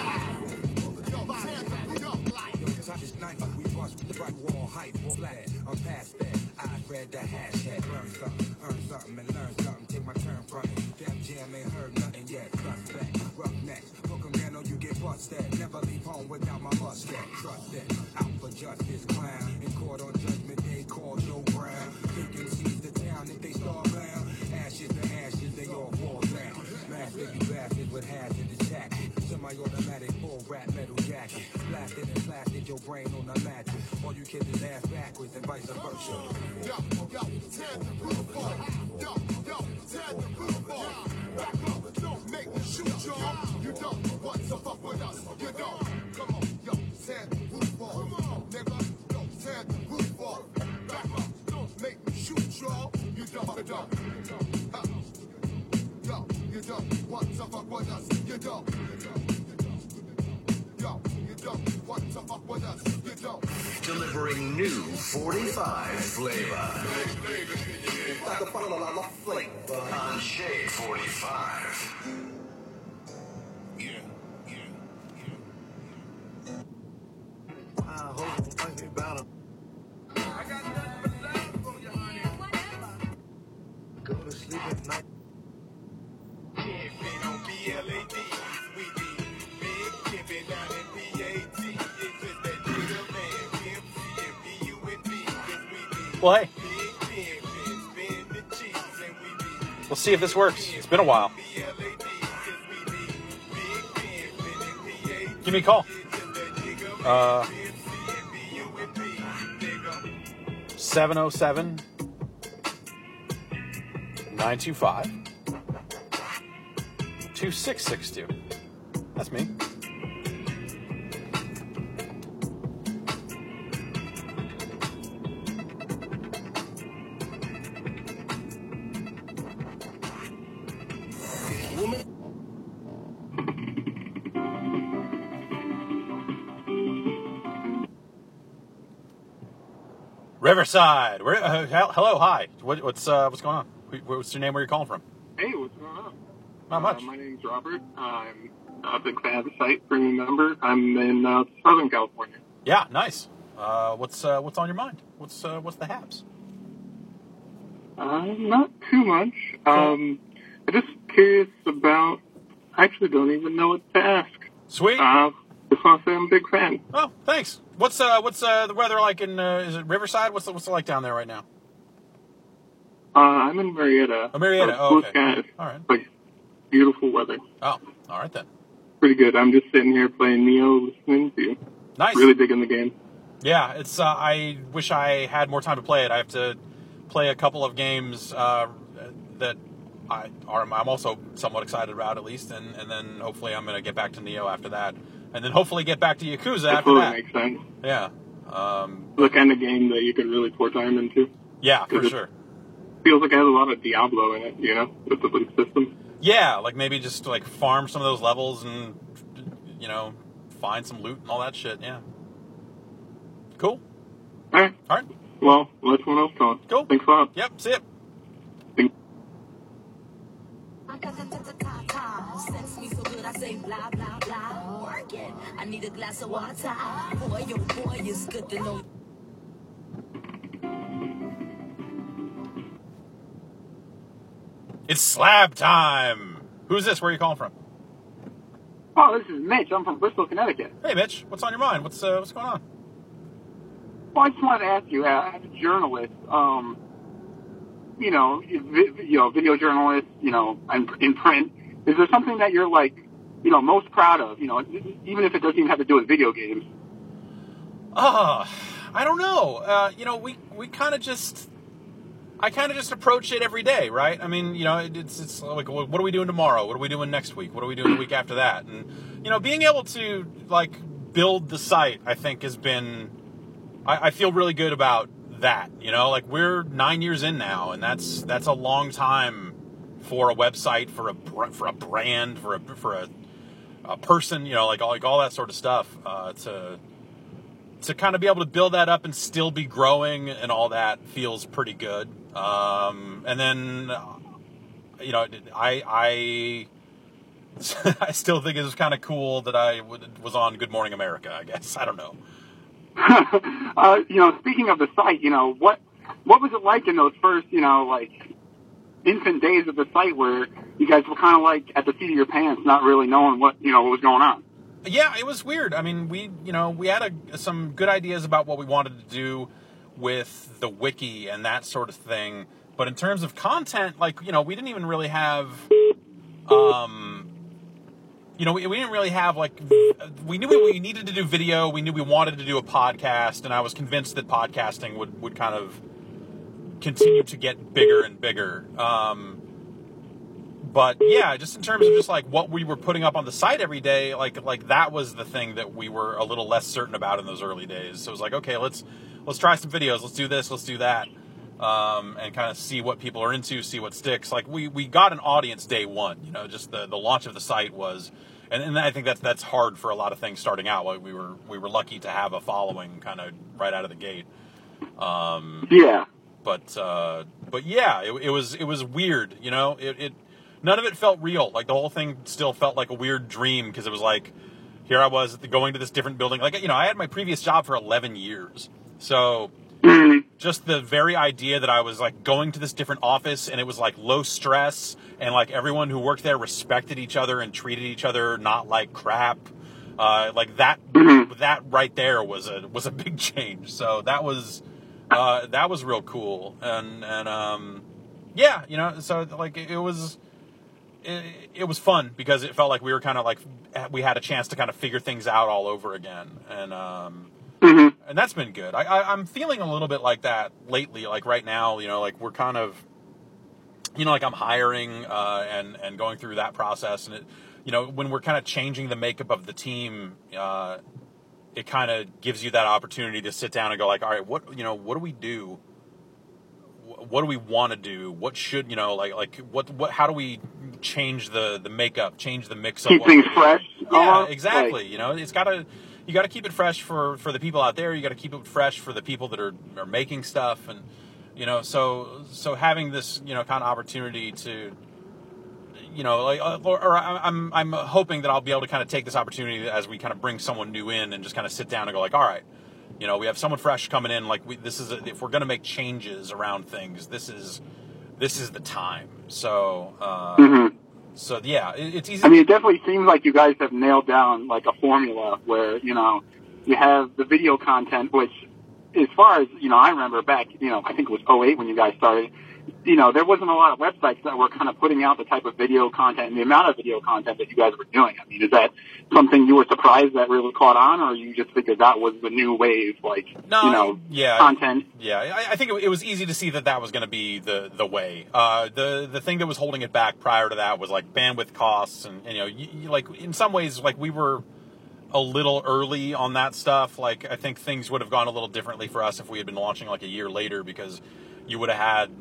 Yo, tear the beat up like. I just night, we bust with the right wall, hype, or flat. I'm past that. I read the hashtag, learn something, earn something, and learn something. Take my turn from it. Def Jam ain't heard nothing yet. Suspect, rough necks, book 'em down or you get busted. Never leave home without my mustache. Trust it. Out for justice, clown. In court on judgment day, call Joe Brown. They can seize the town if they start round. Ashes to ashes, they all fall down. Master you bastards with hazardous tactics. Semi-automatic full rap metal jacket. Blasted and blasted your brain on the mattress. All you kids is ass backwards and vice versa. Yo, yo, tear the roof off. Yo, yo, tear the roof off. Back up, don't make me shoot y'all. You don't want to fuck with us. You don't. Come on, yo, tear the roof off. Come on, nigga, yo, tear the roof off. Back up, don't make me shoot y'all. You don't, you don't. Uh, yo, you don't want to fuck with us. You don't. Yo, you don't want to fuck with us. You don't. Delivering new forty-five flavor. On Shade forty-five. Yeah, yeah, yeah. I hope think about him. I got nothing but love for you, honey. Go to sleep at night. Pimpin' on B L A D. We be big pimpin' down in P A T. It's just that nigga man, Pimp C and B U and B. Yes, we be Well, hey, big pimpin', spin the cheese, and we be we'll see if this works. It's been a while. B L A D. Yes, we be big pimpin' in P A T. Give me a call. Uh, seven oh seven, nine two five, two six six two. That's me. Riverside. Where, uh, hello, hi. What, what's uh, what's going on? What's your name? Where are you calling from? Hey, what's going on? Not much. Uh, my name's Robert. I'm a big fan of the site, premium member. I'm in uh, Southern California. Yeah, nice. Uh, what's uh, what's on your mind? What's uh, what's the haps? Uh, not too much. Um, I'm just curious about. I actually don't even know what to ask. Sweet. Uh, just want to say I'm a big fan. Oh, thanks. What's uh, what's uh, the weather like in? Uh, is it Riverside? What's the, what's it like down there right now? Uh, I'm in Marietta. Oh, Marietta. So Oh, blue okay. skies. All right. Like beautiful weather. Oh, all right then. Pretty good. I'm just sitting here playing Neo, listening to you. Nice. Really digging the game. Yeah, it's. Uh, I wish I had more time to play it. I have to play a couple of games uh, that I are. I'm also somewhat excited about, at least, and, and then hopefully I'm going to get back to Neo after that, and then hopefully get back to Yakuza That after totally that. makes sense. Yeah. Um, The kind of game that you could really pour time into. yeah, for Because sure. feels like it has a lot of Diablo in it, you know, with the loot system. Yeah, like maybe just like farm some of those levels and, you know, find some loot and all that shit. Yeah. Cool. All right. All right. Well, let someone else talk. Cool. Thanks a lot. Yep. See ya. Thanks. Sex me so good, I say blah, blah, blah. Working. I need a glass of water. Boy, oh boy, it's good to know. It's slab time. Who's this? Where are you calling from? Oh, this is Mitch. I'm from Bristol, Connecticut. Hey, Mitch. What's on your mind? What's uh, what's going on? Well, I just wanted to ask you, uh, as a journalist, um, you know, vi- you know, video journalist, you know, in, in print, is there something that you're like, you know, most proud of? You know, even if it doesn't even have to do with video games. Uh, I don't know. Uh, you know, we we kind of just. I kind of just approach it every day, right? I mean, you know, it, it's it's like, what are we doing tomorrow? What are we doing next week? What are we doing the week after that? And, you know, being able to, like, build the site, I think, has been, I, I feel really good about that, you know? Like, we're nine years in now, and that's that's a long time for a website, for a for a brand, for a, for a, a person, you know, like all, like all that sort of stuff, uh, to... to kind of be able to build that up and still be growing and all that feels pretty good. Um, and then, you know, I, I, I still think it was kind of cool that I was on Good Morning America, I guess. I don't know. uh, you know, speaking of the site, you know, what, what was it like in those first, you know, like infant days of the site where you guys were kind of like at the seat of your pants, not really knowing what, you know, what was going on? Yeah, it was weird. I mean, we, you know, we had a, some good ideas about what we wanted to do with the wiki and that sort of thing. But in terms of content, like, you know, we didn't even really have, um, you know, we, we didn't really have, like, we knew we needed to do video. We knew we wanted to do a podcast. And I was convinced that podcasting would, would kind of continue to get bigger and bigger. Um, But yeah, just in terms of just like what we were putting up on the site every day, like like that was the thing that we were a little less certain about in those early days. So it was like, okay, let's let's try some videos, let's do this, let's do that, um, and kind of see what people are into, see what sticks. Like we, we got an audience day one, you know, just the, the launch of the site was, and, and I think that's that's hard for a lot of things starting out. Like we were we were lucky to have a following kind of right out of the gate. Um, yeah. But uh, but yeah, it, it was it was weird, you know. It. it None of it felt real. Like, the whole thing still felt like a weird dream because it was like, here I was going to this different building. Like, you know, I had my previous job for eleven years. So just the very idea that I was, like, going to this different office and it was, like, low stress and, like, everyone who worked there respected each other and treated each other not like crap. Uh, like, that that right there was a was a big change. So that was uh, that was real cool. And, and um, yeah, you know, so, like, it, it was... It, it was fun because it felt like we were kind of like we had a chance to kind of figure things out all over again, and um, mm-hmm. and that's been good. I, I, I'm feeling a little bit like that lately. Like right now, you know, like we're kind of, you know, like I'm hiring uh, and and going through that process, and it, you know, when we're kind of changing the makeup of the team, uh, it kind of gives you that opportunity to sit down and go like, all right, what you know, what do we do? What do we want to do? What should, you know, like, like what, what, how do we change the, the makeup, change the mix keep of things fresh? Yeah, almost. exactly. Like, you know, it's gotta, you gotta keep it fresh for, for the people out there. You gotta keep it fresh for the people that are, are making stuff. And, you know, so, so having this, you know, kind of opportunity to, you know, like, or, or I'm, I'm hoping that I'll be able to kind of take this opportunity as we kind of bring someone new in and just kind of sit down and go like, all right, you know, we have someone fresh coming in. Like, we, this is a, if we're going to make changes around things, this is this is the time. So, uh, mm-hmm. so yeah, it, it's easy. I mean, it definitely seems like you guys have nailed down like a formula where you know you have the video content, which, as far as you know, I remember back, you know, I think it was oh eight when you guys started. You know, there wasn't a lot of websites that were kind of putting out the type of video content and the amount of video content that you guys were doing. I mean, is that something you were surprised that really caught on, or you just figured that was the new wave, like, no, you know, yeah, content? Yeah, I, I think it, it was easy to see that that was going to be the, the way. Uh, the the thing that was holding it back prior to that was, like, bandwidth costs. And, and you know, you, you, like, in some ways, like, we were a little early on that stuff. Like, I think things would have gone a little differently for us if we had been launching, like, a year later, because you would have had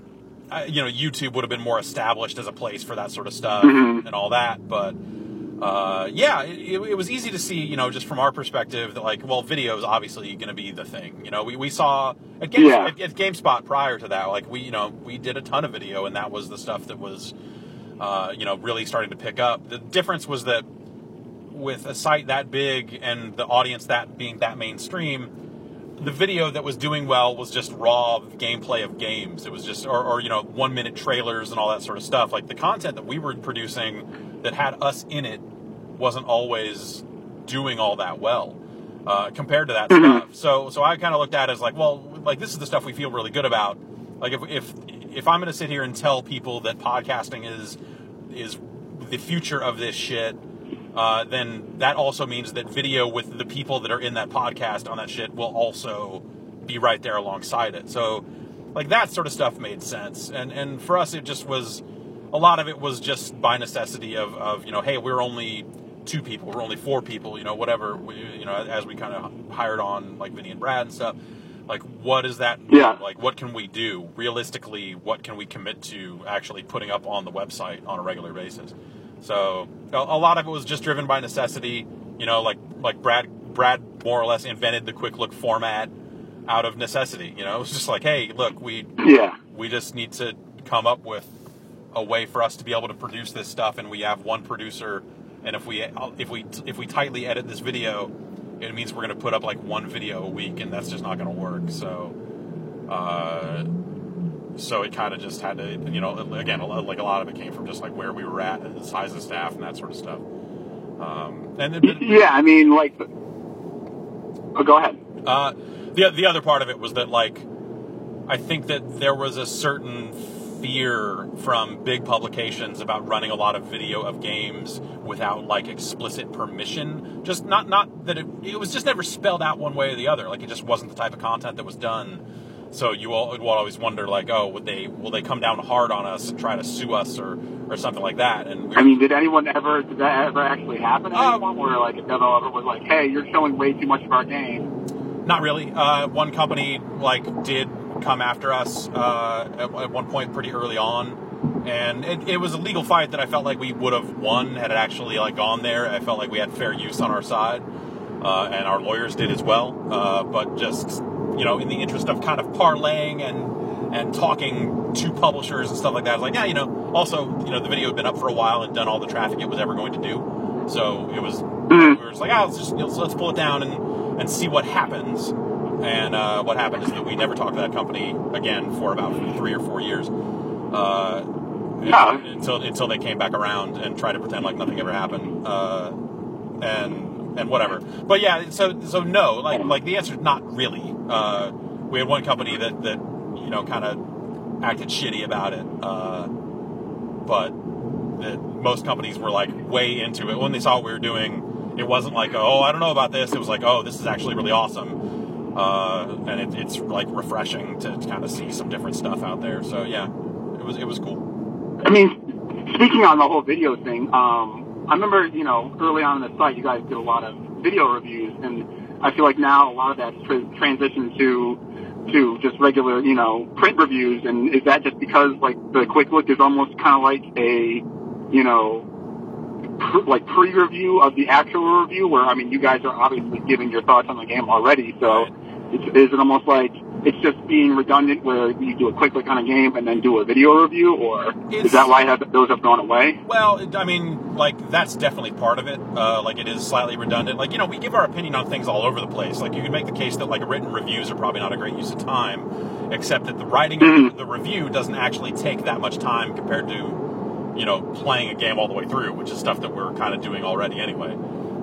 uh, you know, YouTube would have been more established as a place for that sort of stuff Mhm. and all that. But uh, yeah, it, it was easy to see, you know, just from our perspective that like, well, video is obviously going to be the thing. You know, we, we saw at, Game, Yeah. at, at GameSpot prior to that, like we, you know, we did a ton of video, and that was the stuff that was, uh, you know, really starting to pick up. The difference was that with a site that big and the audience that being that mainstream, the video that was doing well was just raw gameplay of games. It was just, or, or you know, one minute trailers and all that sort of stuff. Like the content that we were producing that had us in it wasn't always doing all that well uh, compared to that Mhm. stuff. So, so I kind of looked at it as like, well, like this is the stuff we feel really good about. Like if if if I'm going to sit here and tell people that podcasting is is the future of this shit, uh, then that also means that video with the people that are in that podcast on that shit will also be right there alongside it. So, like, that sort of stuff made sense. And and for us, it just was, a lot of it was just by necessity of, of you know, hey, we're only two people, we're only four people, you know, whatever, we, you know, as we kind of hired on, like, Vinny and Brad and stuff. Like, what does that mean? Yeah. Like, what can we do? Realistically, what can we commit to actually putting up on the website on a regular basis? So a, a lot of it was just driven by necessity. You know, like like Brad Brad more or less invented the quick look format out of necessity. You know, it was just like, hey, look, we Yeah. we just need to come up with a way for us to be able to produce this stuff, and we have one producer. And if we if we if we tightly edit this video, it means we're going to put up like one video a week, and that's just not going to work. So, uh, so it kind of just had to, you know, again, like a lot of it came from just like where we were at and the size of staff and that sort of stuff. Um, and then, Yeah, I mean, like, oh, go ahead. uh, the the other part of it was that like I think that there was a certain fear from big publications about running a lot of video of games without like explicit permission. Just not not that it it was just never spelled out one way or the other. Like it just wasn't the type of content that was done. So you all would always wonder like, oh, would they will they come down hard on us and try to sue us or or something like that? And we I mean, did anyone ever, did that ever actually happen at Uh, anyone where like a developer was like, hey, you're showing way too much of our game? Not really. Uh, one company like did come after us uh, at, at one point pretty early on, and it, it was a legal fight that I felt like we would have won had it actually like gone there. I felt like we had fair use on our side, uh, and our lawyers did as well. Uh, but just you know, in the interest of kind of parlaying and and talking to publishers and stuff like that, I was like, yeah, you know. Also, you know, the video had been up for a while and done all the traffic it was ever going to do, so it was. We were just like, oh, let's just you know, let's pull it down and. and see what happens. And uh, what happened is that we never talked to that company again for about three or four years. Uh, Yeah. until until they came back around and tried to pretend like nothing ever happened. Uh, and and whatever. But yeah, so so no, like like the answer is not really. Uh, we had one company that, that you know kind of acted shitty about it. Uh, but the, most companies were like way into it. When they saw what we were doing, it wasn't like, oh, I don't know about this. It was like, oh, this is actually really awesome. Uh, and it, it's like refreshing to, to kind of see some different stuff out there. So yeah, it was it was cool. I mean, speaking on the whole video thing, um, I remember, you know, early on in the site, you guys did a lot of video reviews, and I feel like now a lot of that's tra- transitioned to to just regular, you know, print reviews. And is that just because, like, the Quick Look is almost kind of like a, you know, pr- like pre-review of the actual review, where, I mean, you guys are obviously giving your thoughts on the game already, so it's, is it almost like it's just being redundant where you do a quick look on a game and then do a video review, or It's- is that why have, those have gone away? Well, it- I mean, like, that's definitely part of it. Uh, like, it is slightly redundant. Like, you know, we give our opinion on things all over the place. Like, you can make the case that, like, written reviews are probably not a great use of time, except that the writing of the review doesn't actually take that much time compared to, you know, playing a game all the way through, which is stuff that we're kind of doing already anyway.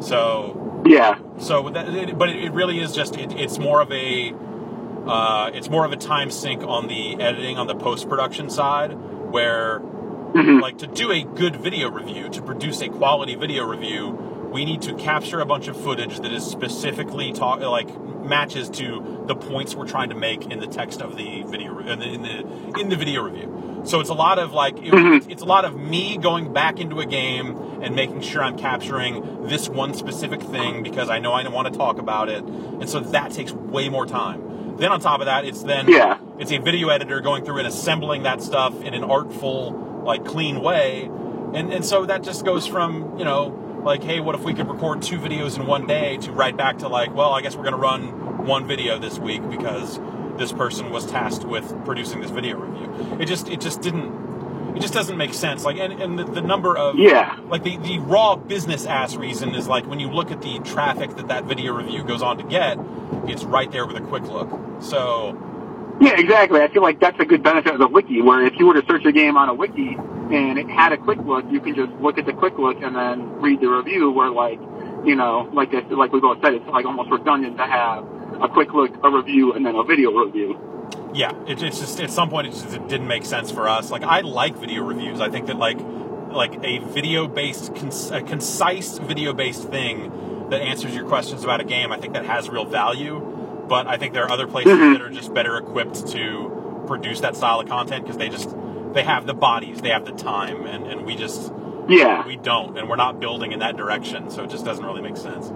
So, yeah. So, that, it, but it really is just, it, it's more of a, Uh, it's more of a time sink on the editing, on the post-production side, where, like, to do a good video review, to produce a quality video review, we need to capture a bunch of footage that is specifically, talk, like, matches to the points we're trying to make in the text of the video, in the in the, in the video review. So it's a lot of, like, it, it's, it's a lot of me going back into a game and making sure I'm capturing this one specific thing because I know I want to talk about it, and so that takes way more time. then on top of that, it's then yeah. it's a video editor going through and assembling that stuff in an artful, like, clean way. And and so that just goes from, you know, like, hey, what if we could record two videos in one day, to right back to, like, well, I guess we're going to run one video this week because this person was tasked with producing this video review. It just it just didn't... It just doesn't make sense. Like, and, and the, the number of, yeah. like the, the raw business ass reason is like when you look at the traffic that that video review goes on to get, it's right there with a quick look. So, yeah, exactly. I feel like that's a good benefit of the wiki, where if you were to search a game on a wiki and it had a quick look, you can just look at the quick look and then read the review. Where, like, you know, like I, like we both said, it's like almost redundant to have a quick look, a review, and then a video review. Yeah, it, it's just at some point it just it didn't make sense for us. Like, I like video reviews. I think that like like a video based, cons- a concise video based thing that answers your questions about a game, I think that has real value. But I think there are other places mm-hmm. that are just better equipped to produce that style of content because they just they have the bodies, they have the time, and, and we just yeah we don't, and we're not building in that direction, so it just doesn't really make sense.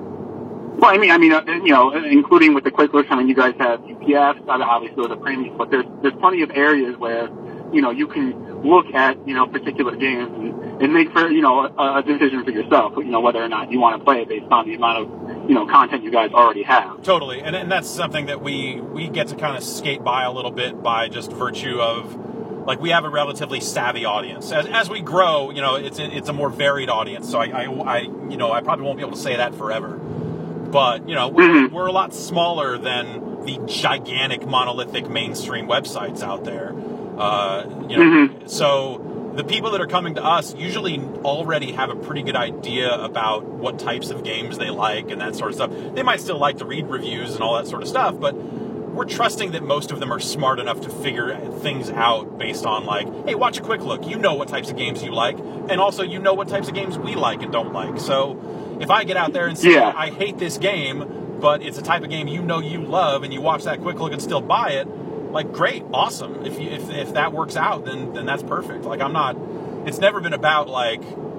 Well, I mean, I mean, uh, you know, including with the quick looks, I mean, you guys have U P Fs, obviously those are premium, but there's there's plenty of areas where, you know, you can look at, you know, particular games and, and make for, you know, a, a decision for yourself, you know, whether or not you want to play it based on the amount of, you know, content you guys already have. Totally, and and that's something that we we get to kind of skate by a little bit by just virtue of, like, we have a relatively savvy audience. As as we grow, you know, it's it's a more varied audience. So I I, I you know I probably won't be able to say that forever. But, you know, we're, we're a lot smaller than the gigantic monolithic mainstream websites out there. Uh, you know, mm-hmm. So the people that are coming to us usually already have a pretty good idea about what types of games they like and that sort of stuff. They might still like to read reviews and all that sort of stuff, but we're trusting that most of them are smart enough to figure things out based on, like, hey, watch a quick look. You know what types of games you like, and also you know what types of games we like and don't like. So if I get out there and say, yeah. I hate this game, but it's a type of game you know you love, and you watch that quick look and still buy it, like, great, awesome. If you, if if that works out, then then that's perfect. Like, I'm not, it's never been about, like,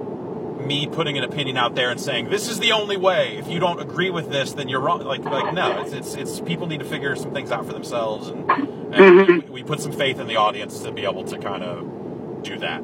me putting an opinion out there and saying, this is the only way. If you don't agree with this, then you're wrong. Like, like no, it's it's, it's people need to figure some things out for themselves, and, and mm-hmm. we, we put some faith in the audience to be able to kind of do that.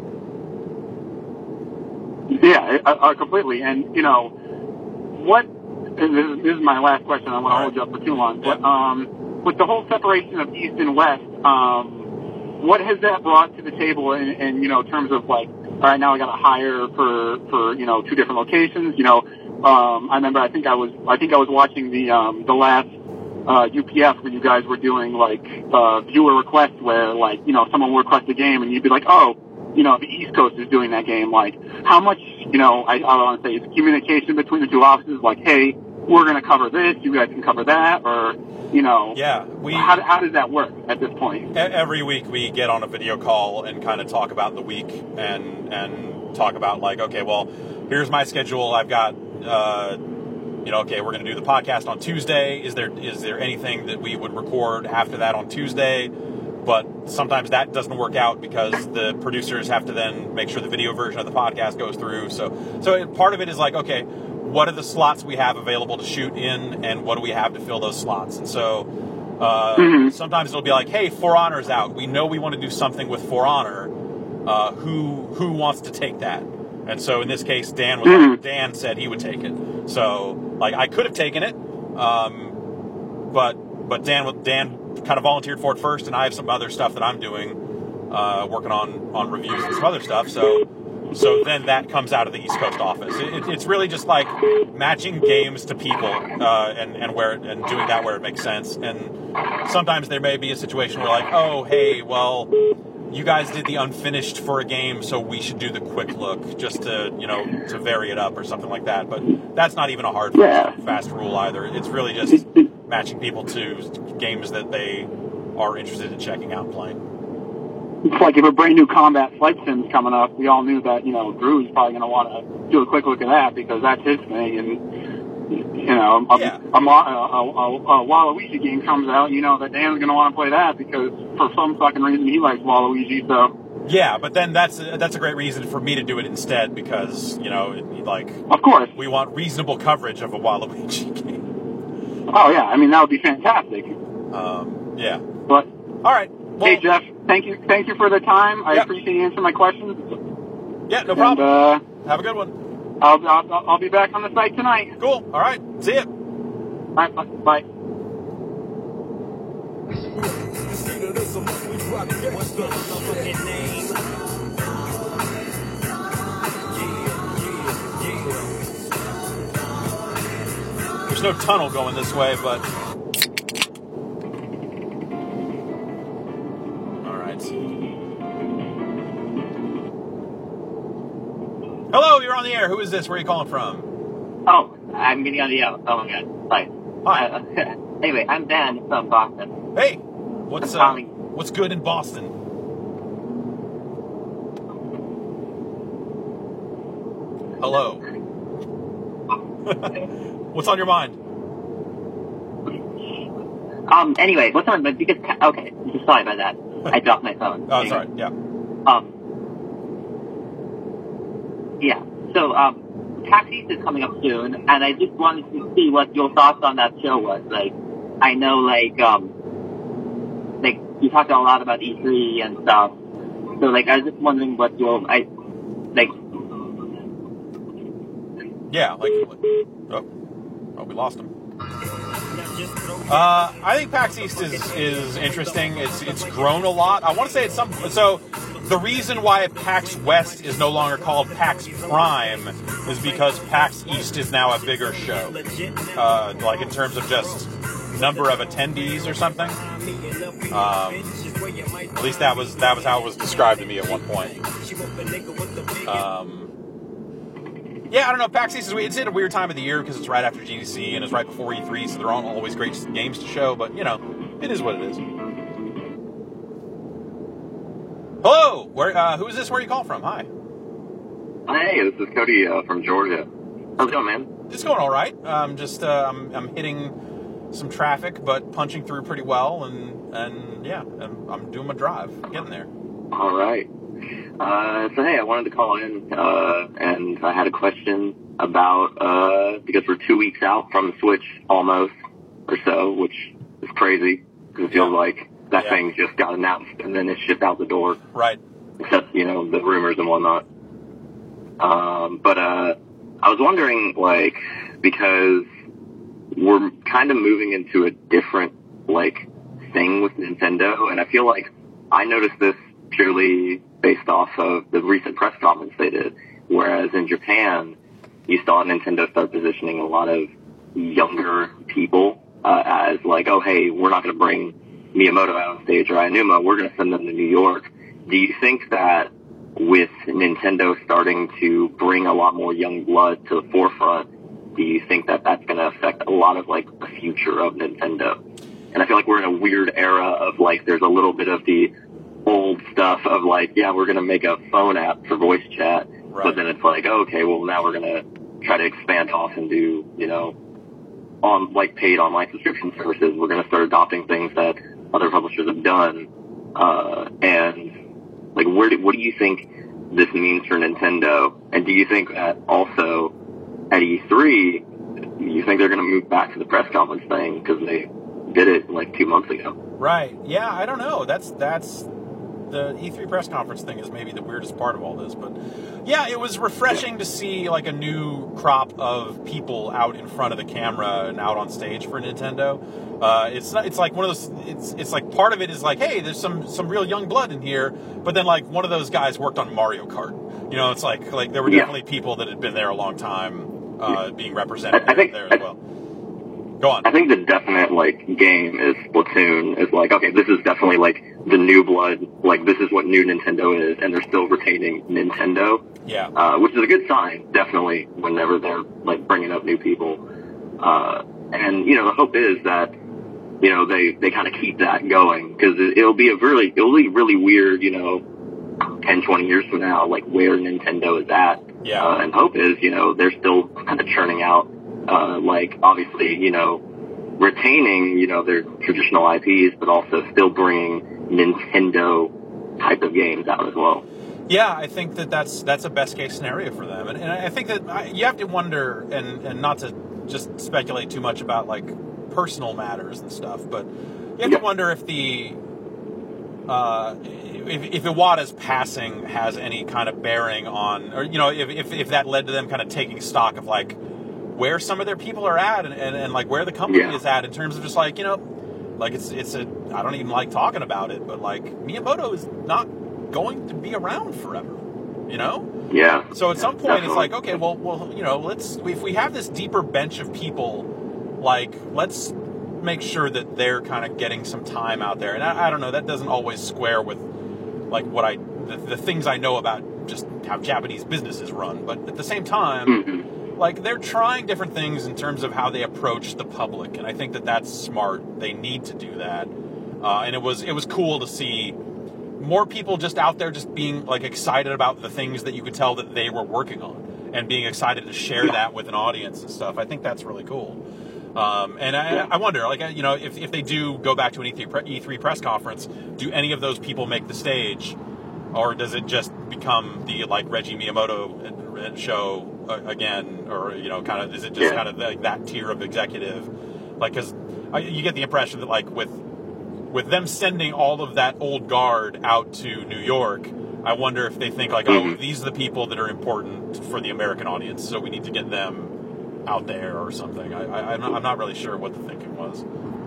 Yeah, uh, completely. And, you know, what, and this, is, this is my last question, I won't hold you up for too long, but um, with the whole separation of East and West, um, what has that brought to the table in, in you know, terms of, like, all right, now I got to hire for, for, you know, two different locations, you know, um, I remember, I think I was, I think I was watching the, um, the last, uh, U P F where you guys were doing, like, uh, viewer requests where, like, you know, someone would request a game and you'd be like, oh, you know, the East Coast is doing that game. Like, how much, you know, I, I want to say, is communication between the two offices, like, hey, we're going to cover this, you guys can cover that, or, you know, yeah, we, how, how does that work at this point? Every week we get on a video call and kind of talk about the week and and talk about, like, okay, well, here's my schedule. I've got, uh, you know, okay, we're going to do the podcast on Tuesday. Is there is there anything that we would record after that on Tuesday? But sometimes that doesn't work out because the producers have to then make sure the video version of the podcast goes through. So, so it, part of it is like, okay, what are the slots we have available to shoot in, and what do we have to fill those slots? And so uh, mm-hmm. sometimes it'll be like, hey, For Honor's out. We know we want to do something with For Honor. Uh, who who wants to take that? And so in this case, Dan was mm-hmm. Dan said he would take it. So, like, I could have taken it, um, but but Dan Dan. kind of volunteered for it first, and I have some other stuff that I'm doing, uh, working on, on reviews and some other stuff. So, so then that comes out of the East Coast office. It, it's really just like matching games to people, uh, and, and where, and doing that where it makes sense. And sometimes there may be a situation where, like, oh, hey, well, you guys did the unfinished for a game, so we should do the quick look just to, you know, to vary it up or something like that. But that's not even a hard, yeah. fast rule either. It's really just matching people to games that they are interested in checking out and playing. It's like if a brand new Combat Flight Sim's coming up, we all knew that, you know, Drew's probably going to want to do a quick look at that because that's his thing. And, you know, a, yeah. a, a, a, a, a Waluigi game comes out, you know that Dan's going to want to play that because for some fucking reason he likes Waluigi, so... Yeah, but then that's that's a great reason for me to do it instead because, you know, it, like... Of course. We want reasonable coverage of a Waluigi game. Oh, yeah, I mean, that would be fantastic. Um, yeah. But all right. Well, hey, Jeff, thank you, thank you for the time. I yep. appreciate you answering my questions. Yeah, no problem. And, uh, have a good one. I'll, I'll I'll be back on the site tonight. Cool. All right. See ya. Bye. Bye. Bye. There's no tunnel going this way, but all right. Hello, you're on the air. Who is this? Where are you calling from? Oh, I'm getting on the air. Oh my god. Hi. Hi. Uh, anyway, I'm Dan from Boston. Hey, what's uh, what's good in Boston? Hello. What's on your mind? Um. Anyway, what's on? But because okay, sorry about that. I dropped my phone. Oh, anyway. sorry. Yeah. Um. Yeah. So, um, PAX East is coming up soon, and I just wanted to see what your thoughts on that show was. Like, I know, like, um, like you talked a lot about E three and stuff. So, like, I was just wondering what your, I, like. Yeah, like. Oh, oh we lost him. Uh, I think PAX East is is interesting. It's it's grown a lot. I want to say it's some so. The reason why PAX West is no longer called PAX Prime is because PAX East is now a bigger show, uh, like in terms of just number of attendees or something. Um, at least that was that was how it was described to me at one point. Um, yeah, I don't know. PAX East is it's at a weird time of the year because it's right after G D C and it's right before E three, so there aren't always great games to show. But you know, it is what it is. Hello, where? Uh, who is this? Where are you calling from? Hi. Hey, this is Cody uh, from Georgia. How's it going, man? It's going all right. Um, just uh, I'm I'm hitting some traffic, but punching through pretty well, and and yeah, I'm, I'm doing my drive, getting there. All right. Uh, so hey, I wanted to call in, uh, and I had a question about uh, because we're two weeks out from the Switch almost, or so, which is crazy because it feels like. That yeah. thing just got announced and then it's shipped out the door. Right. Except, you know, the rumors and whatnot. Um, but, uh, I was wondering, like, because we're kind of moving into a different, like, thing with Nintendo, and I feel like I noticed this purely based off of the recent press conference they did, whereas in Japan, you saw Nintendo start positioning a lot of younger people, uh, as like, oh, hey, we're not going to bring Miyamoto out on stage or Aonuma, we're going to send them to New York. Do you think that with Nintendo starting to bring a lot more young blood to the forefront, do you think that that's going to affect a lot of, like, the future of Nintendo? And I feel like we're in a weird era of, like, there's a little bit of the old stuff of, like, yeah, we're going to make a phone app for voice chat, right. But then it's like, oh, okay, well, now we're going to try to expand off and do, you know, on like paid online subscription services. We're going to start adopting things that other publishers have done, uh, and like, where do, what do you think this means for Nintendo? And do you think that also at E three, you think they're going to move back to the press conference thing because they did it like two months ago? Right. Yeah, I don't know. That's that's the E three press conference thing is maybe the weirdest part of all this, but yeah, it was refreshing to see like a new crop of people out in front of the camera and out on stage for Nintendo. Uh, it's not, it's like one of those, it's, it's like part of it is like, hey, there's some, some real young blood in here. But then like one of those guys worked on Mario Kart, you know, it's like, like there were definitely yeah. people that had been there a long time, uh, being represented I, I think, there as well. Go on. I think the definite like game is Splatoon is like, okay, this is definitely like the new blood, like this is what new Nintendo is, and they're still retaining Nintendo. Yeah. Uh, which is a good sign, definitely, whenever they're like bringing up new people. Uh, and you know, the hope is that, you know, they, they kind of keep that going, because it, it'll be a really, it'll be really weird, you know, ten, twenty years from now, like where Nintendo is at. Yeah. Uh, and hope is, you know, they're still kind of churning out, uh, like obviously, you know, retaining, you know, their traditional I Ps, but also still bringing Nintendo type of games out as well. Yeah, I think that that's, that's a best case scenario for them. And, and I think that I, you have to wonder, and, and not to just speculate too much about like personal matters and stuff, but you have to wonder if the uh, if, if Iwata's passing has any kind of bearing on, or you know, if, if if that led to them kind of taking stock of like where some of their people are at, and, and, and like where the company Yeah. is at in terms of just like, you know, like it's it's a I don't even like talking about it, but like Miyamoto is not going to be around forever, you know? Yeah. So at some point Definitely. it's like, okay, well, well, you know, let's if we have this deeper bench of people, like let's make sure that they're kind of getting some time out there. And I, I don't know, that doesn't always square with like what I the, the things I know about just how Japanese businesses run, but at the same time. Mm-hmm. Like, they're trying different things in terms of how they approach the public, and I think that that's smart. They need to do that. Uh, and it was it was cool to see more people just out there just being, like, excited about the things that you could tell that they were working on, and being excited to share that with an audience and stuff. I think that's really cool. Um, and I, I wonder, like, you know, if, if they do go back to an E three, pre- E three press conference, do any of those people make the stage? Or does it just become the, like, Reggie Miyamoto show again? Or, you know, kind of, is it just Yeah. kind of like that tier of executive? Like, because you get the impression that, like, with with them sending all of that old guard out to New York, I wonder if they think, like, Mm-hmm. oh, these are the people that are important for the American audience, so we need to get them out there or something. I, I, I'm, not, I'm not really sure what the thinking was.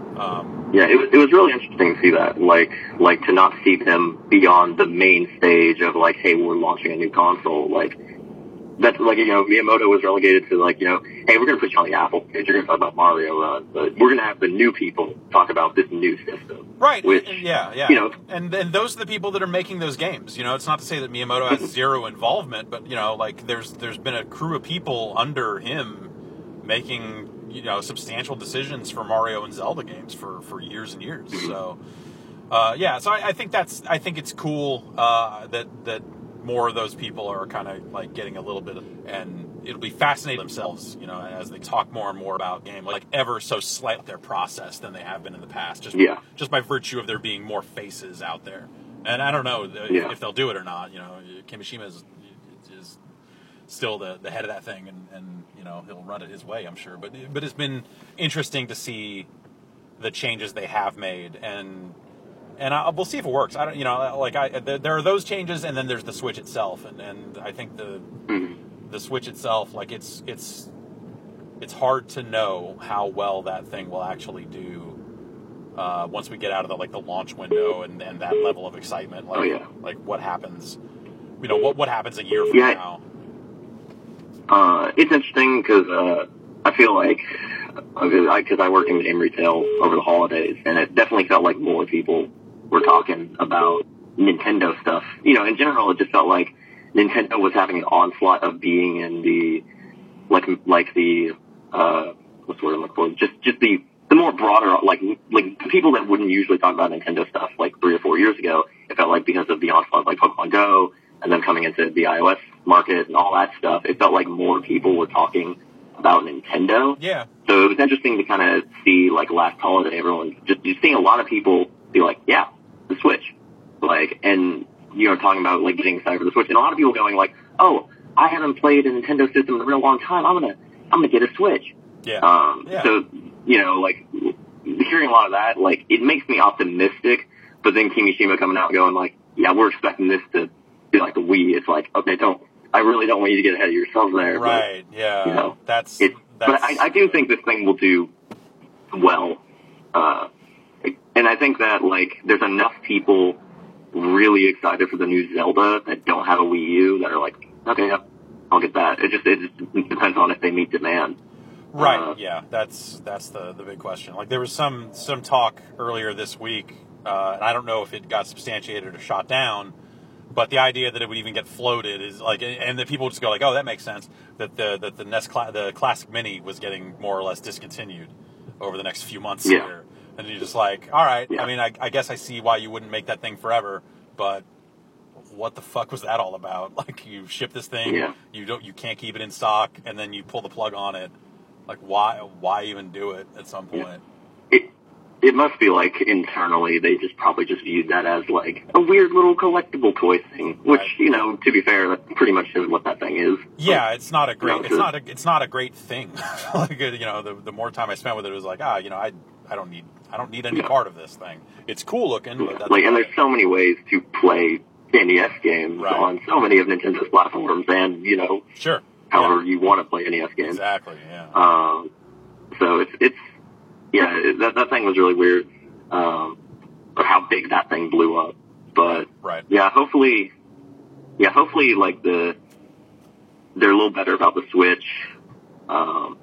Um, Yeah, it was, it was really interesting to see that. Like, like to not see them beyond the main stage of like, hey, we're launching a new console. Like, that's like, you know, Miyamoto was relegated to like, you know, hey, we're going to put you on the Apple stage. You're going to talk about Mario Run, but we're going to have the new people talk about this new system. Right. Which, yeah, yeah. you know, and and those are the people that are making those games. You know, it's not to say that Miyamoto has zero involvement, but you know, like there's there's been a crew of people under him making, you know, substantial decisions for Mario and Zelda games for, for years and years. So, uh, yeah, so I, I think that's, I think it's cool, uh, that, that more of those people are kind of like getting a little bit of, and it'll be fascinating themselves, you know, as they talk more and more about game, like ever so slight their process than they have been in the past. Just, Yeah. just by virtue of there being more faces out there. And I don't know if, Yeah. if they'll do it or not, you know, Kimishima is, is still the, the head of that thing, and, and you know he'll run it his way, I'm sure. But but it's been interesting to see the changes they have made, and and I, we'll see if it works. I don't, you know, like I there, there are those changes, and then there's the Switch itself, and, and I think the the Switch itself, like it's it's it's hard to know how well that thing will actually do uh, once we get out of the like the launch window and, and that level of excitement. Like, Oh, yeah. like what happens, you know, what what happens a year from Yeah. now. Uh, it's interesting because uh, I feel like because I worked in game retail over the holidays, and it definitely felt like more people were talking about Nintendo stuff. You know, in general, it just felt like Nintendo was having an onslaught of being in the like like the uh, what's the word I'm looking for? Just just the the more broader like like the people that wouldn't usually talk about Nintendo stuff like three or four years ago. It felt like because of the onslaught of like Pokemon Go, and then coming into the iOS market and all that stuff, it felt like more people were talking about Nintendo. Yeah. So it was interesting to kind of see, like, last holiday, everyone just, just seeing a lot of people be like, yeah, the Switch. Like, and, you know, talking about, like, getting excited for the Switch. And a lot of people going, like, oh, I haven't played a Nintendo system in a real long time. I'm gonna, I'm gonna get a Switch. Yeah. Um, Yeah. So, you know, like, hearing a lot of that, like, it makes me optimistic. But then Kimishima coming out and going, like, yeah, we're expecting this to be like the Wii. It's like, okay, don't, I really don't want you to get ahead of yourselves there. Right. But, Yeah. you know, that's, it, that's but I, I do think this thing will do well. Uh, and I think that, like, there's enough people really excited for the new Zelda that don't have a Wii U that are like, okay, yep, I'll get that. It just, it just depends on if they meet demand. Right. Uh, yeah. That's that's the the big question. Like there was some some talk earlier this week, uh, and I don't know if it got substantiated or shot down, but the idea that it would even get floated is like, and that people just go like, oh, that makes sense. That the that the N E S Cla- the Classic Mini was getting more or less discontinued over the next few months Yeah. here, and you're just like, all right. Yeah. I mean, I, I guess I see why you wouldn't make that thing forever, but what the fuck was that all about? Like you ship this thing, Yeah. you don't, you can't keep it in stock, and then you pull the plug on it. Like why? Why even do it at some point? It it must be like internally they just probably just viewed that as like a weird little collectible toy thing, which Right. you know, to be fair, that pretty much is what that thing is. Yeah, it's not a great. No, It's it's- not a. It's not a great thing. Like you know, the the more time I spent with it, it was like ah, you know, I I don't need I don't need any yeah. part of this thing. It's cool looking, but that's like, and there's so many ways to play N E S games right. on so many of Nintendo's platforms, and you know, sure, however yeah. you want to play N E S games. Exactly, yeah. Um, so it's it's yeah, that that thing was really weird, um, or how big that thing blew up. But right. yeah, hopefully, yeah, hopefully, like the they're a little better about the Switch. Um,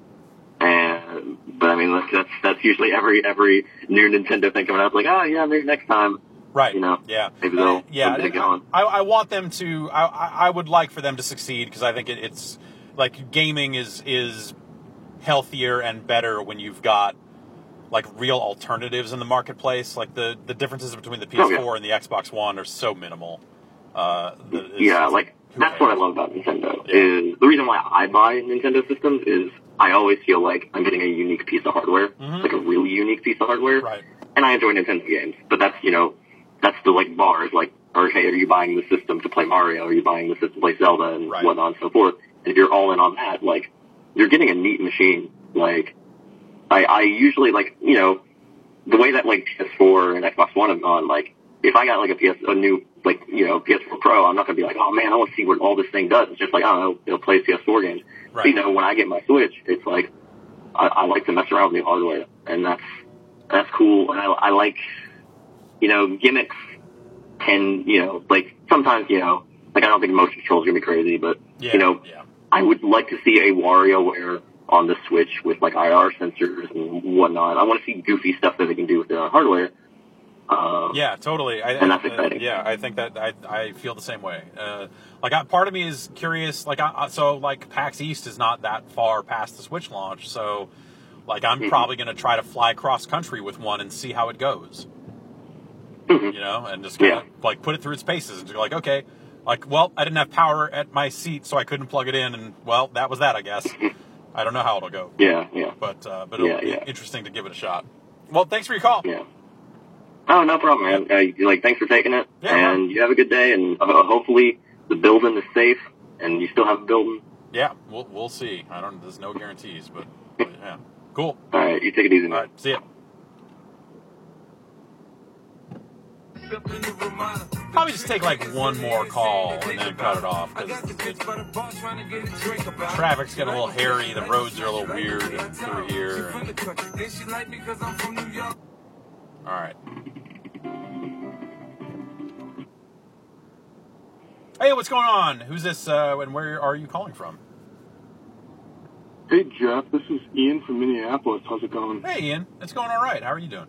and but I mean, like, that's that's usually every every new Nintendo thing coming out. Like, oh yeah, maybe next time. Right. You know. Yeah. Maybe they'll. Uh, yeah. They'll get on. I, I want them to. I I would like for them to succeed because I think it, it's like gaming is is healthier and better when you've got like real alternatives in the marketplace. Like the the differences between the P S four oh, yeah. and the Xbox One are so minimal. Uh, the, it's, yeah, it's like. like That's what I love about Nintendo. Yeah. Is the reason why I buy Nintendo systems is I always feel like I'm getting a unique piece of hardware, mm-hmm. like a really unique piece of hardware. Right. And I enjoy Nintendo games, but that's you know, that's the like bars. Like, okay, are you buying the system to play Mario? Are you buying the system to play Zelda and right. whatnot and so forth? And if you're all in on that, like, you're getting a neat machine. Like, I, I usually like you know, the way that like P S four and Xbox One have gone, like. If I got like a P S, a new, like, you know, P S four Pro, I'm not going to be like, oh man, I want to see what all this thing does. It's just like, I don't know, it'll play P S four games. Right. But, you know, when I get my Switch, it's like, I, I like to mess around with new hardware. And that's, that's cool. And I, I like, you know, gimmicks can, you know, like, sometimes, you know, like, I don't think motion control is going to be crazy, but, yeah, you know, yeah. I would like to see a WarioWare on the Switch with, like, I R sensors and whatnot. I want to see goofy stuff that they can do with their hardware. Uh, yeah, totally. I, and that's I, exciting. Yeah, I think that I I feel the same way. Uh, like, I, part of me is curious. Like, I, so like PAX East is not that far past the Switch launch, so like I'm mm-hmm. probably going to try to fly cross country with one and see how it goes. Mm-hmm. You know, and just kind of yeah. like put it through its paces and just like, okay, like, well, I didn't have power at my seat, so I couldn't plug it in, and well, that was that, I guess. I don't know how it'll go. Yeah, yeah. But uh, but it'll yeah, be yeah. interesting to give it a shot. Well, thanks for your call. Yeah. Oh, no problem, man. Uh, like, thanks for taking it, yeah, and man. You have a good day, and uh, hopefully the building is safe, and you still have a building. Yeah, we'll we'll see. I don't. There's no guarantees, but, but yeah, cool. All right, you take it easy, man. All right, see ya. Probably just take like one more call and then cut it off because traffic's getting a little hairy. The roads are a little weird through here. All right. Hey, what's going on? Who's this, uh, and where are you calling from? Hey, Jeff. This is Ian from Minneapolis. How's it going? Hey, Ian. It's going all right. How are you doing?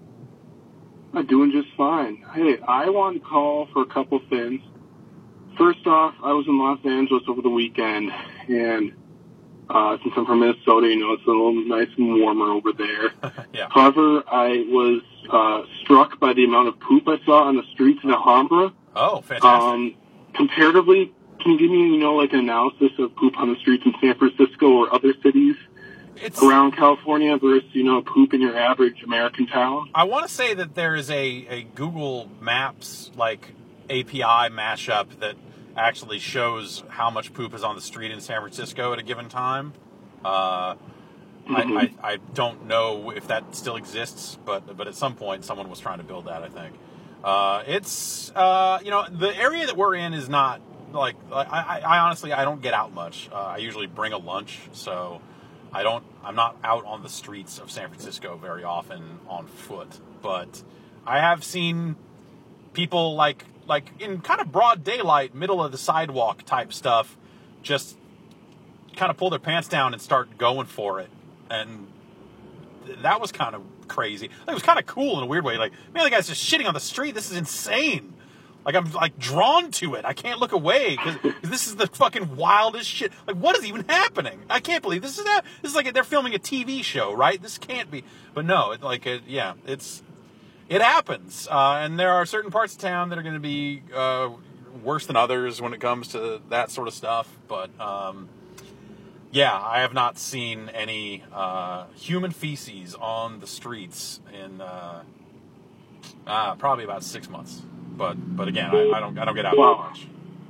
I'm doing just fine. Hey, I want to call for a couple things. First off, I was in Los Angeles over the weekend, and uh, since I'm from Minnesota, you know, it's a little nice and warmer over there. yeah. However, I was uh, struck by the amount of poop I saw on the streets in Alhambra. Oh, fantastic. Um, comparatively, can you give me, you know, like an analysis of poop on the streets in San Francisco or other cities it's, around California versus, you know, poop in your average American town? I want to say that there is a, a Google Maps, like, A P I mashup that actually shows how much poop is on the street in San Francisco at a given time. Uh, mm-hmm. I, I, I don't know if that still exists, but but at some point someone was trying to build that, I think. Uh, it's, uh, you know, the area that we're in is not, like, I, I, I honestly, I don't get out much. Uh, I usually bring a lunch, so I don't, I'm not out on the streets of San Francisco very often on foot. But I have seen people, like, like in kind of broad daylight, middle of the sidewalk type stuff, just kind of pull their pants down and start going for it. And that was kind of crazy. It was kind of cool in a weird way. Like, man, the guy's just shitting on the street. This is insane. Like, I'm, like, drawn to it. I can't look away because this is the fucking wildest shit. Like, what is even happening? I can't believe this is that. This is like they're filming a T V show, right? This can't be. But no, it, like, it, yeah, it's... It happens, uh, and there are certain parts of town that are going to be uh, worse than others when it comes to that sort of stuff. But, um, yeah, I have not seen any uh, human feces on the streets in uh, uh, probably about six months. But, but again, I, I don't, I don't get out well, that much.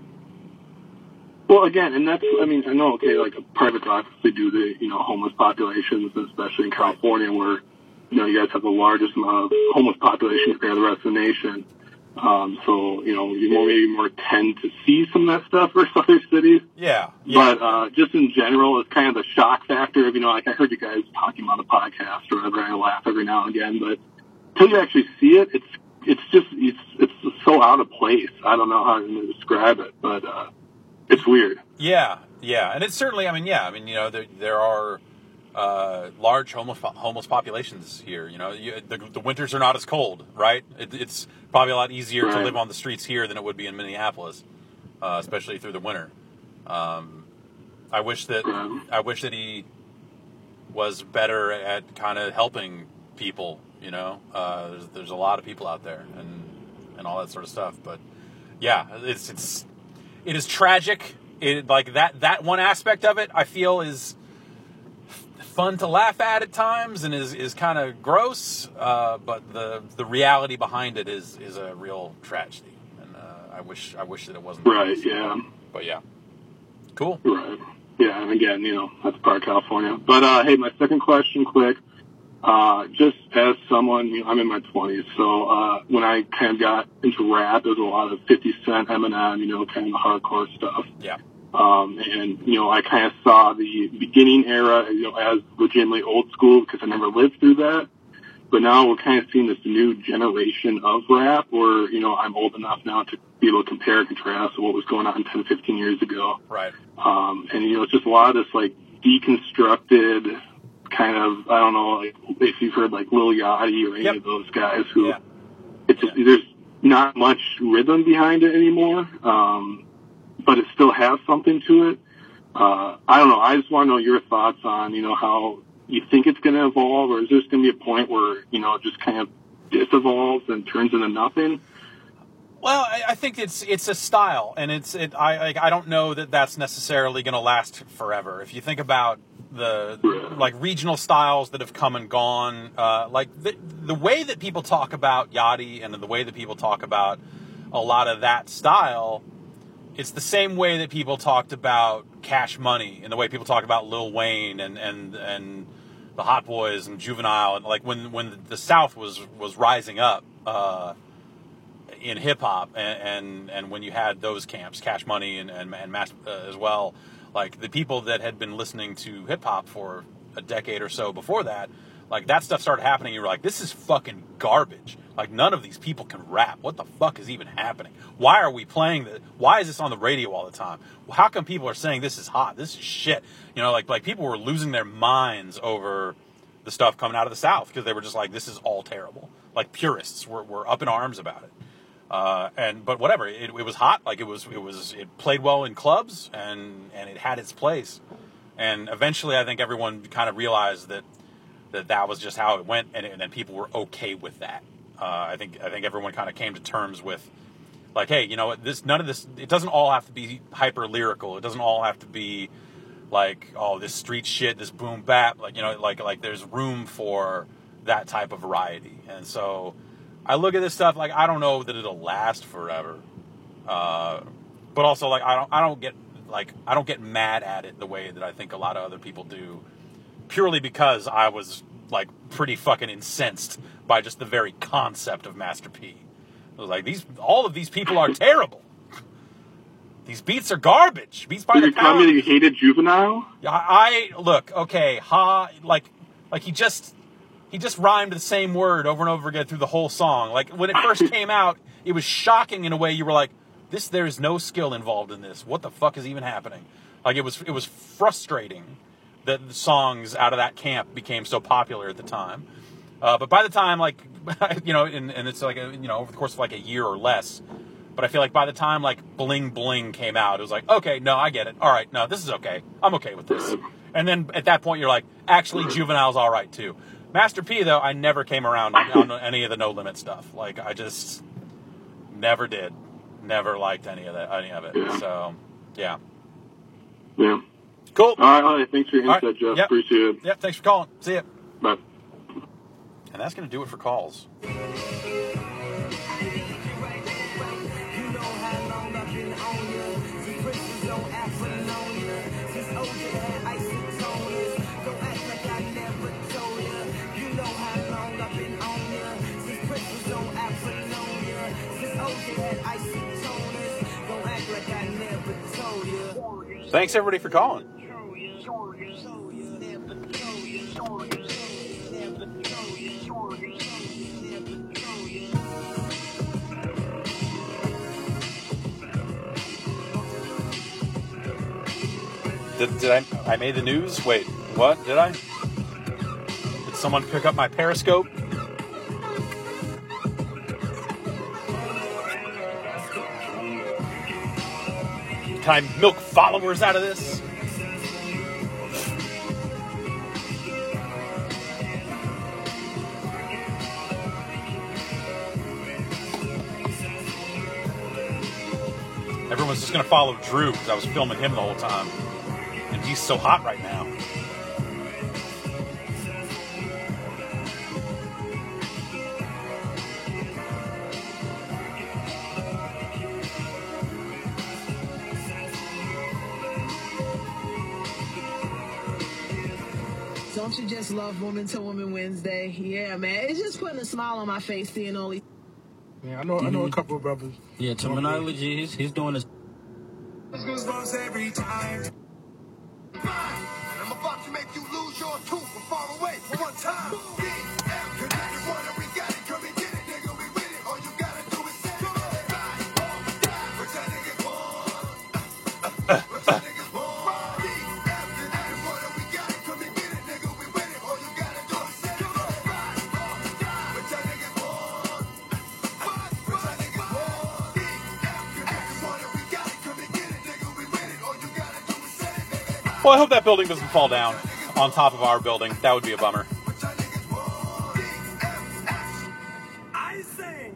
Well, again, and that's, I mean, I know, okay, like private drives, they do the, you know, homeless populations, especially in California, where you know, you guys have the largest amount of homeless population compared to the rest of the nation. Um, so, you know, you more, maybe more tend to see some of that stuff versus other cities. Yeah, yeah. But, uh, just in general, it's kind of the shock factor of, you know, like I heard you guys talking about a podcast or whatever, and I laugh every now and again, but until you actually see it, it's, it's just, it's, it's so out of place. I don't know how to describe it, but, uh, it's weird. Yeah, yeah. And it's certainly, I mean, yeah, I mean, you know, there, there are, Uh, large homeless homeless populations here. You know, you, the, the winters are not as cold, right? It, it's probably a lot easier right. to live on the streets here than it would be in Minneapolis, uh, especially through the winter. Um, I wish that I wish that he was better at kind of helping people. You know, uh, there's there's a lot of people out there and and all that sort of stuff. But yeah, it's it's it is tragic. It like that that one aspect of it, I feel is fun to laugh at at times and is, is kind of gross, uh, but the the reality behind it is is a real tragedy, and uh, I wish I wish that it wasn't right. Yeah, but yeah, cool. Right. Yeah, and again, you know, that's part of California. But uh, hey, my second question, quick. Uh, just as someone, you know, I'm in my twenties, so uh, when I kind of got into rap, there was a lot of fifty Cent, Eminem, you know, kind of the hardcore stuff. Yeah. Um, and, you know, I kind of saw the beginning era, you know, as legitimately old school because I never lived through that. But now we're kind of seeing this new generation of rap where, you know, I'm old enough now to be able to compare and contrast what was going on ten, fifteen years ago. Right. Um, and, you know, it's just a lot of this, like, deconstructed kind of, I don't know, like, if you've heard, like, Lil Yachty or any yep. of those guys who, yeah. it's just, there's not much rhythm behind it anymore. Um, but it still has something to it. Uh, I don't know. I just want to know your thoughts on, you know, how you think it's going to evolve, or is there going to be a point where, you know, it just kind of disevolves and turns into nothing? Well, I, I think it's it's a style, and it's it. I like, I don't know that that's necessarily going to last forever. If you think about the yeah. like regional styles that have come and gone, uh, like the the way that people talk about Yachty and the way that people talk about a lot of that style. It's the same way that people talked about Cash Money and the way people talk about Lil Wayne and, and, and the Hot Boys and Juvenile. And like when, when the South was, was rising up, uh, in hip hop and, and, and when you had those camps, Cash Money and, and, and Mass, uh, as well, like the people that had been listening to hip hop for a decade or so before that, like that stuff started happening. You were like, this is fucking garbage. Like, none of these people can rap. What the fuck is even happening? Why are we playing this? Why is this on the radio all the time? How come people are saying this is hot? This is shit. You know, like, like people were losing their minds over the stuff coming out of the South because they were just like, this is all terrible. Like, purists were, were up in arms about it. Uh, and, but whatever, it, it was hot. Like, it was, it was, it played well in clubs and, and it had its place. And eventually, I think everyone kind of realized that, that that was just how it went, and, and then people were okay with that. Uh, I think I think everyone kind of came to terms with, like, hey, you know what? This none of this. It doesn't all have to be hyper lyrical. It doesn't all have to be like, oh, this street shit, this boom bap. Like, you know, like like there's room for that type of variety. And so, I look at this stuff like I don't know that it'll last forever, uh, but also like I don't I don't get like I don't get mad at it the way that I think a lot of other people do, purely because I was like pretty fucking incensed by just the very concept of Master P. I was like, these, all of these people are terrible. These beats are garbage. Beats by Did the you tell me that you hated Juvenile? I, I look, okay, ha, like, like he just, he just rhymed the same word over and over again through the whole song. Like when it first came out, it was shocking in a way. You were like, this, there's no skill involved in this. What the fuck is even happening? Like it was, it was frustrating that the songs out of that camp became so popular at the time. Uh, but by the time, like, you know, and, and it's like, a, you know, over the course of like a year or less, but I feel like by the time like Bling Bling came out, it was like, okay, no, I get it. All right, no, this is okay. I'm okay with this. And then at that point, you're like, actually, Juvenile's all right too. Master P, though, I never came around on any of the No Limit stuff. Like, I just never did. Never liked any of that, any of it. Yeah. So, yeah. Yeah. Cool. All right, all right. Thanks for your insight, right. Jeff. Yep. Appreciate it. Yep, thanks for calling. See ya. Bye. And that's going to do it for calls. You know how long Thanks everybody for calling. Did, did I? I made the news? Wait, what? Did I? Did someone pick up my Periscope? Can I milk followers out of this? Everyone's just going to follow Drew because I was filming him the whole time. And he's so hot right now. Don't you just love Woman to Woman Wednesday? Yeah, man. It's just putting a smile on my face seeing all these... Yeah, I know I know a couple of brothers. Yeah, terminology, he's, he's doing this. Goosebumps every time. I'm about to make you lose your tooth from far away for one time. B M, connect it, one, and we got it. Come and get it, nigga, we with it. All you gotta do is set it. Ride, walk, die, pretend niggas born. Pretend niggas born. B M, connect it, one, and we got it. Come and get it, nigga, we with it. All you gotta do is set it. Ride, walk, die, pretend niggas born. Pretend niggas born. B M, connect it, one, and we got it. Come and get it, nigga, we with it. All you gotta do is set it. Well, I hope that building doesn't fall down on top of our building. That would be a bummer. I sing.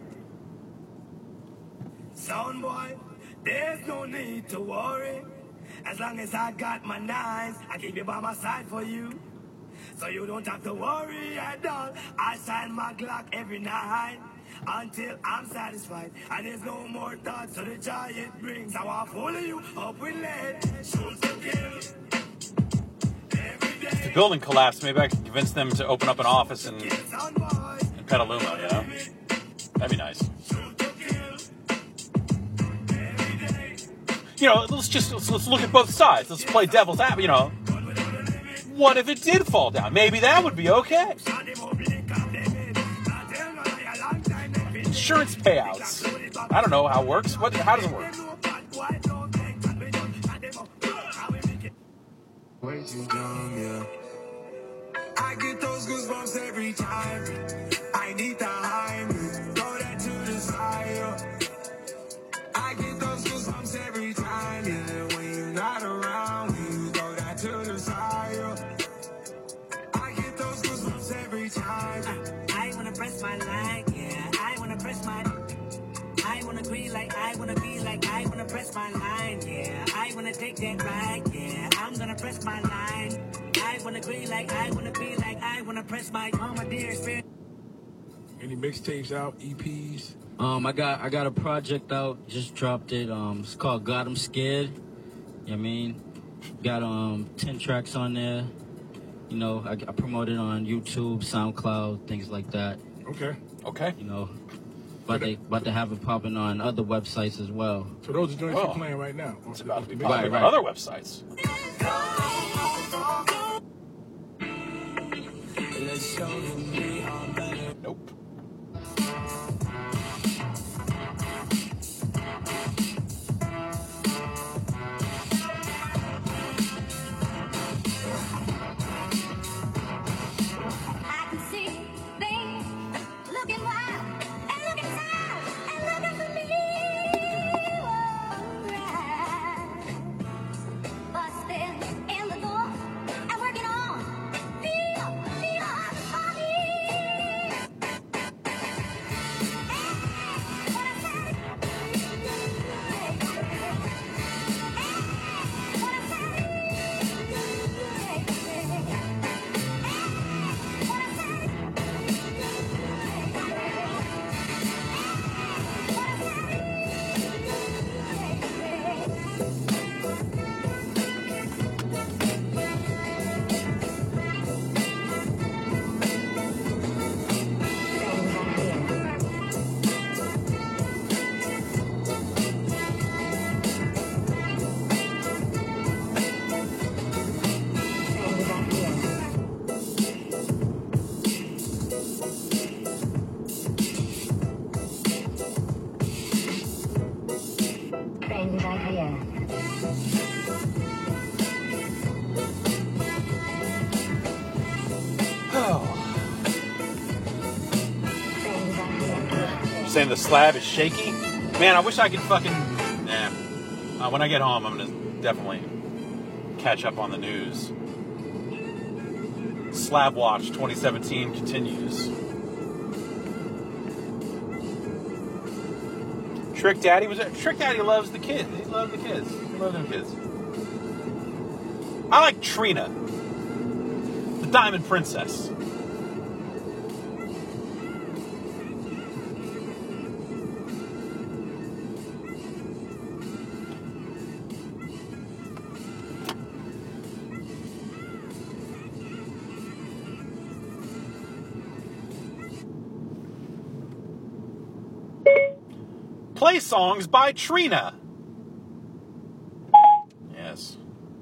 Sound boy, there's no need to worry. As long as I got my nines, I keep it by my side for you. So you don't have to worry at all. I sign my Glock every night until I'm satisfied. And there's no more thoughts to the joy it brings. I want to follow you up with lead. Shoot to kill. If the building collapsed, maybe I could convince them to open up an office in, in Petaluma, you know? That'd be nice. You know, let's just let's, let's look at both sides. Let's play devil's advocate, you know. What if it did fall down? Maybe that would be okay. Insurance payouts. I don't know how it works. What? How does it work? Way too dumb, yeah. I get those goosebumps every time. I need the high, throw that to the side. Yeah. I get those goosebumps every time, yeah. When you're not around, when you throw that to the side. Yeah. I get those goosebumps every time. I wanna press my line, yeah. I wanna press my. I wanna agree like I wanna be like I wanna press my line, yeah. I wanna take that ride, yeah. I'm gonna press my line. I wanna agree like I wanna be like I wanna press my oh my dear spirit. Any mixtapes out, E Ps? Um, I got I got a project out, just dropped it. Um, it's called God I'm Scared. You know what I mean? Got um ten tracks on there. You know, I, I promote it on YouTube, SoundCloud, things like that. Okay. Okay. You know, about to, about to have it popping on other websites as well. So those are joints Oh. you're playing right now. It's about to be Right, popping right. on other websites. Nope. I can see things looking wild and looking sad and looking for me. Alright. Busting in the door and working on feel, feel for me. You're saying the slab is shaky? Man, I wish I could fucking... Nah. Uh, when I get home, I'm going to definitely catch up on the news. Slab Watch twenty seventeen continues. Trick Daddy was it? Trick Daddy loves the kids. He loves the kids. He loves them kids. I like Trina, the Diamond Princess. Play songs by Trina. Yes.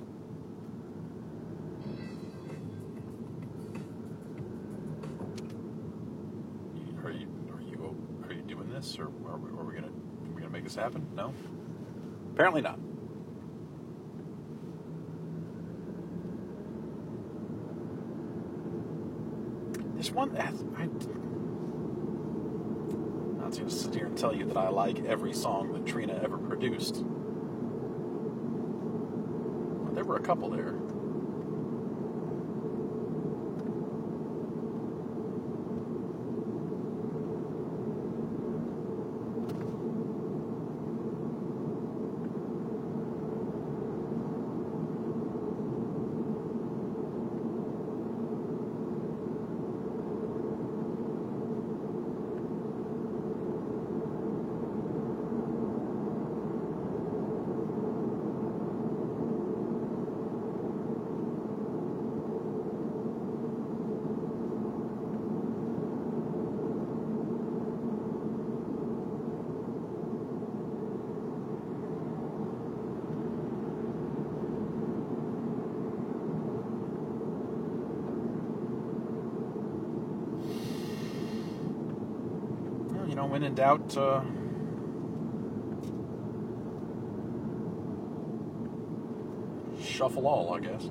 Are you are you are you doing this, or are we, are we gonna are we gonna make this happen? No. Apparently not. There's one. I, I, I'm not going to sit here and tell you that I like every song that Trina ever produced. Well, there were a couple there. You know, when in doubt, uh, shuffle all, I guess.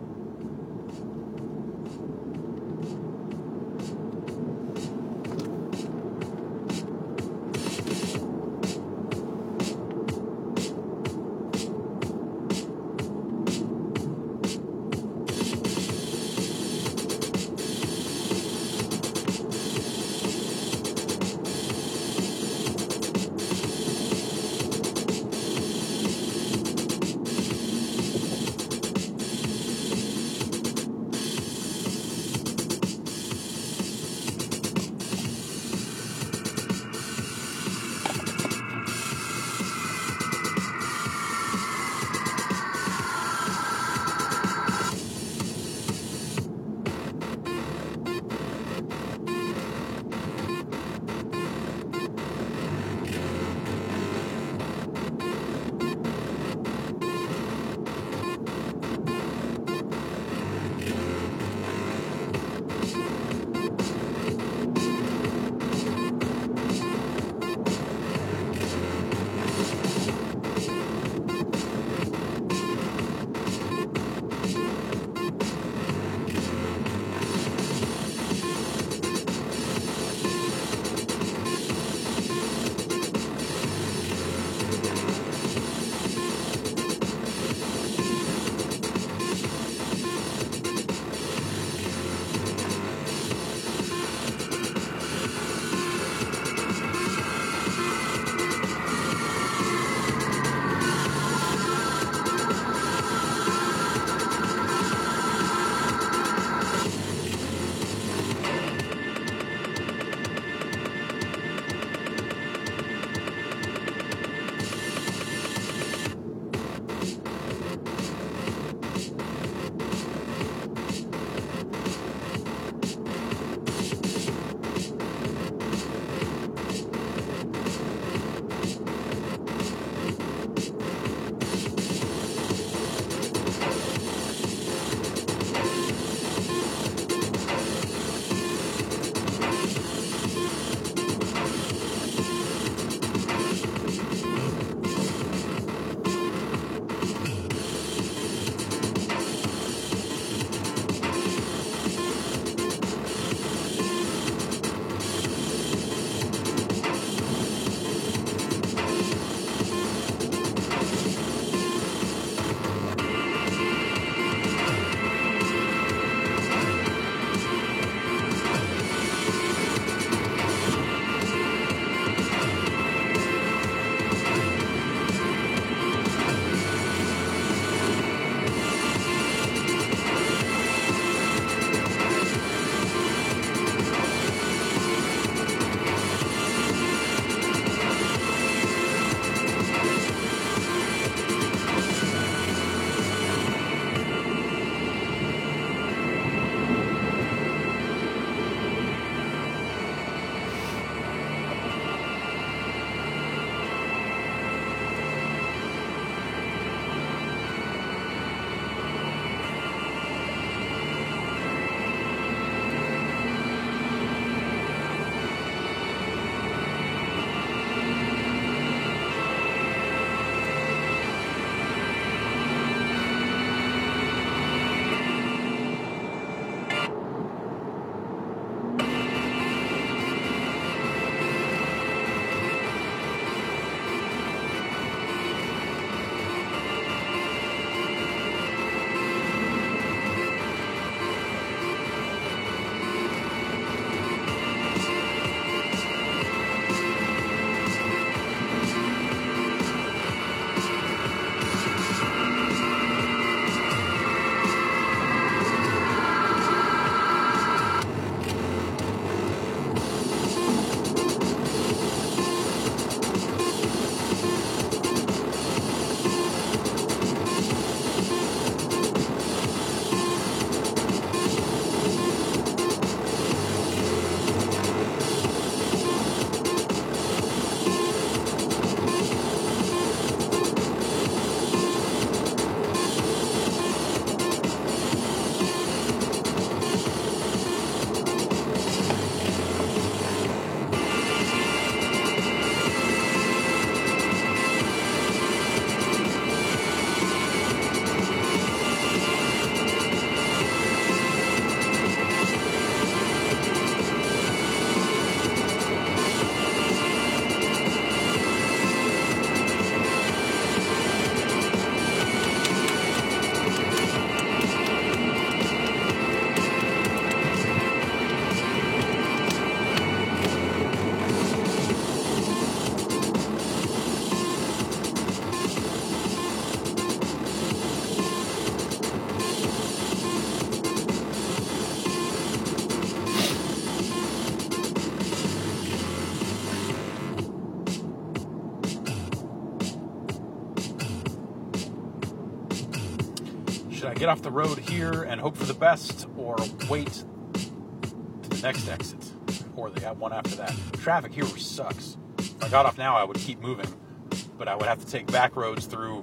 should I get off the road here and hope for the best, or wait to the next exit, or the one after that? Traffic here sucks. If I got off now, I would keep moving, but I would have to take back roads through.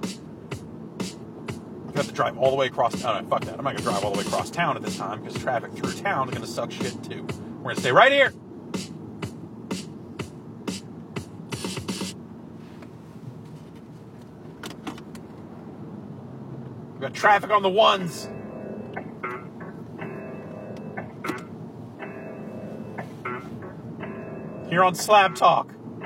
I have to drive all the way across. Oh no, fuck that! I'm not gonna drive all the way across town at this time because traffic through town is gonna suck shit too. We're gonna stay right here. We got traffic on the ones. Here on Slab Talk.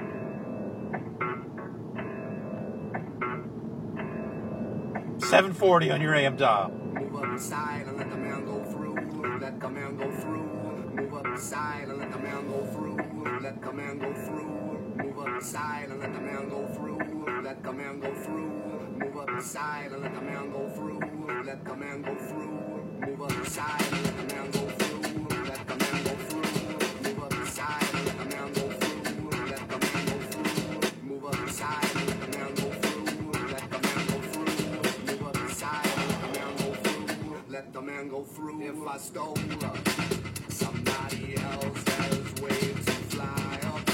seven forty on your A M dial. Move up the side and let the man go through. Let the man go through. Move up the side and let the man go through. Let the man go through. Move up the side and let the man go through. Let the man go through. Move up the side and let the man go through. Let the man go through. Move up the side and let the man go through. Let the man go through. Move up the side and let the man go through. Let the man go through. Move up the side and let the man go through. Let the man go through. Move up the side and let the man go through. Let the man go through. If I stole her, somebody else has ways to fly up.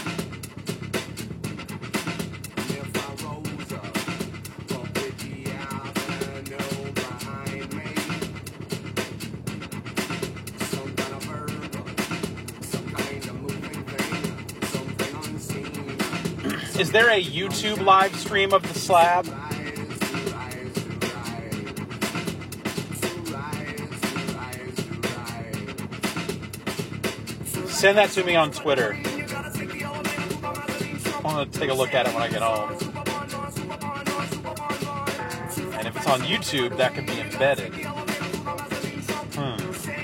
And if I rose up, up with the avenue behind me, some kind of verb, some kind of moving thing, something unseen. Is there a YouTube live stream of the slab? Send that to me on Twitter. I want to take a look at it when I get home. And if it's on YouTube, that could be embedded. Hmm.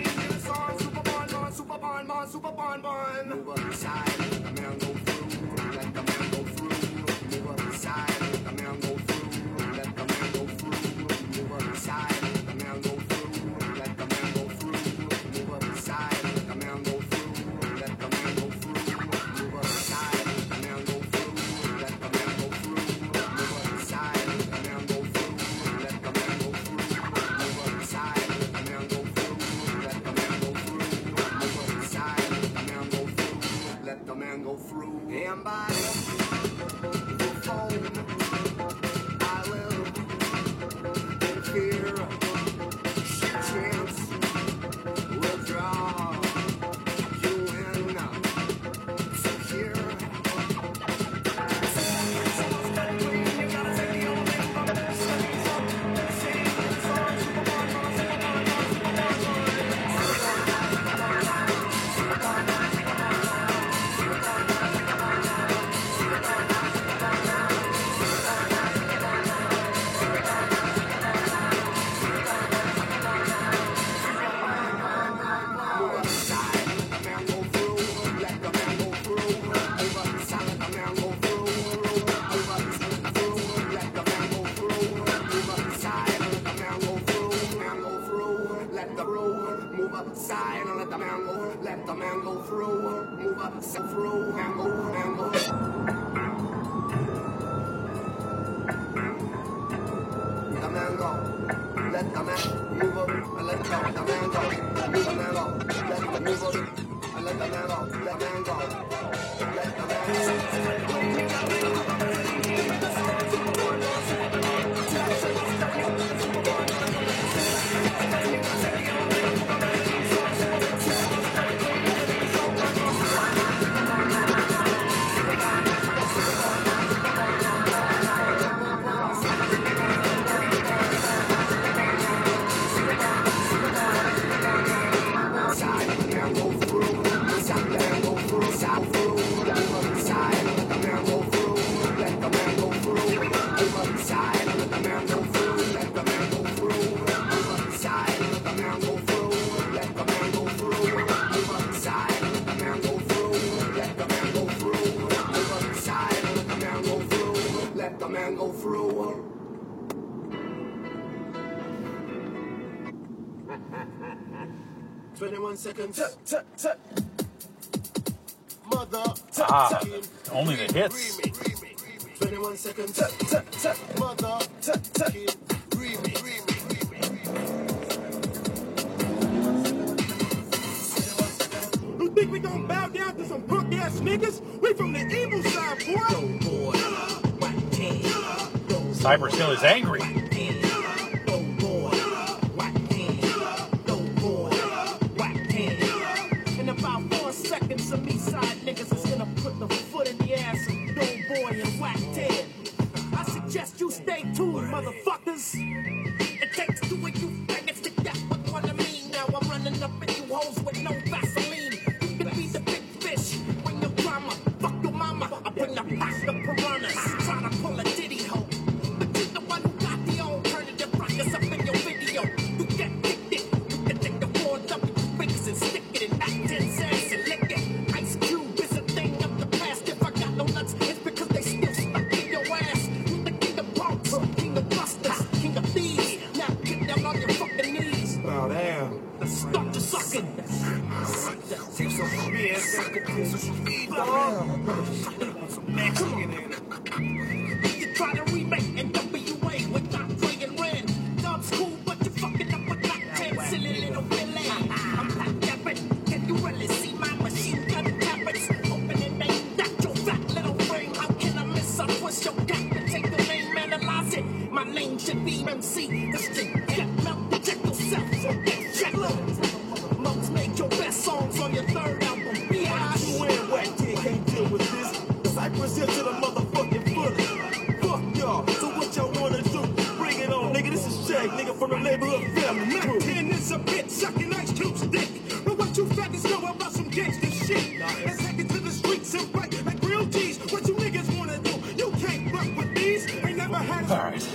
twenty-one seconds. Mother. Ah, only the hits. twenty-one seconds. Mother. think we gon' bow down to some punk ass niggas? We from the evil side, boy. Cypress Hill is angry. In about four seconds, some east side niggas is gonna put the foot in the ass of Dope Boy and Whack ten. I suggest you stay tuned, motherfuckers. It takes two of you faggots to get what one of me. Now I'm running up in you hoes with no Vaseline. You can be the big fish, bring your drama. Fuck your mama, I bring the pack of piranhas. Try to pull a ditty hoe. But you the one who got the alternative rockets up in your video. You get addicted, you can take the four W bricks and stick it in Mac ten cents and lick it. Ice Cube is a thing of the past. If I got no nuts, it's because they still stuck in your ass. You the king of punks, king of busters, king of thieves. Now get down on your fucking knees. Oh, damn. Let's start the sucking. Take some B S, some weed, dog. Some Mexican in it. You try to remake N W A with Doctor and Ren. Dub's cool, but you fucking up with Mac ten. Silly little Billy. I'm Pat Garrett. Can you really see my machine gun carrots? Opening name, that's your fat little frame. How can I miss? I twist your gap and take the name, analyze it. My name should be M C. The street get melt, check yourself. Check look. Monks made your best songs on your third album. B I You and Whack ten can't deal with this. Cypress Hill to the motherfucking fullest. Fuck y'all. So what y'all wanna do? Bring it on, nigga. This is Shaq, nigga, from the neighborhood family crew. Mac ten is a bitch sucking Ice Cube's dick. But what you faggots know about some gangster shit? Let's take it to the streets and fight like real G's. What you niggas wanna do? You can't fuck with these. Ain't never had a... All right.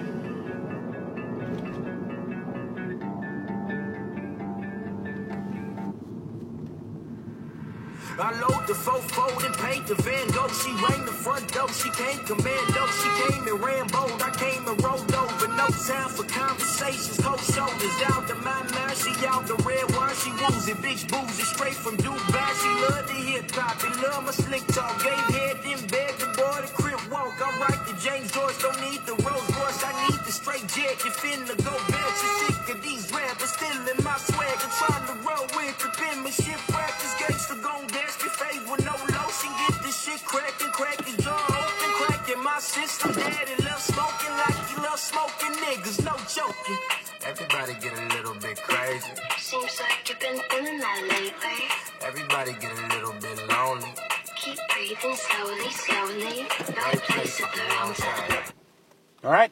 I load the fofo and paint the Van Gogh. She rang the front door, she came commando. She came and ran bold, I came and rolled over. No time for conversations, cold shoulders. Out the my mind, she out the red wine, she woozy. Bitch boozy, straight from Dubai. She love the hip hop and love my slick talk. Gave head, then begged the boy to crib walk. I write the James Joyce, don't need the Rolls Royce. I need the straight jet, you finna go back. She sick of these rappers, still in my swag. I'm trying to roll with the penmanship practice. Gangsta gon' dance. Your face with no lotion, get this shit crackin', crack his jaw open, crackin' my system. Daddy love smoking like he love smoking niggas, no joking. Everybody get a little bit crazy. Seems like you've been feeling that lately. Everybody get a little bit lonely. Keep breathing slowly, slowly. Right place at the wrong time. All right.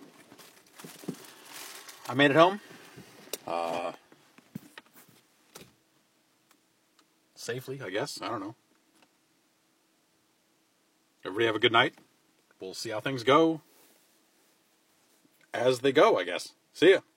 I made it home. Uh, safely, I guess. I don't know. Everybody have a good night. We'll see how things go as they go, I guess. See ya.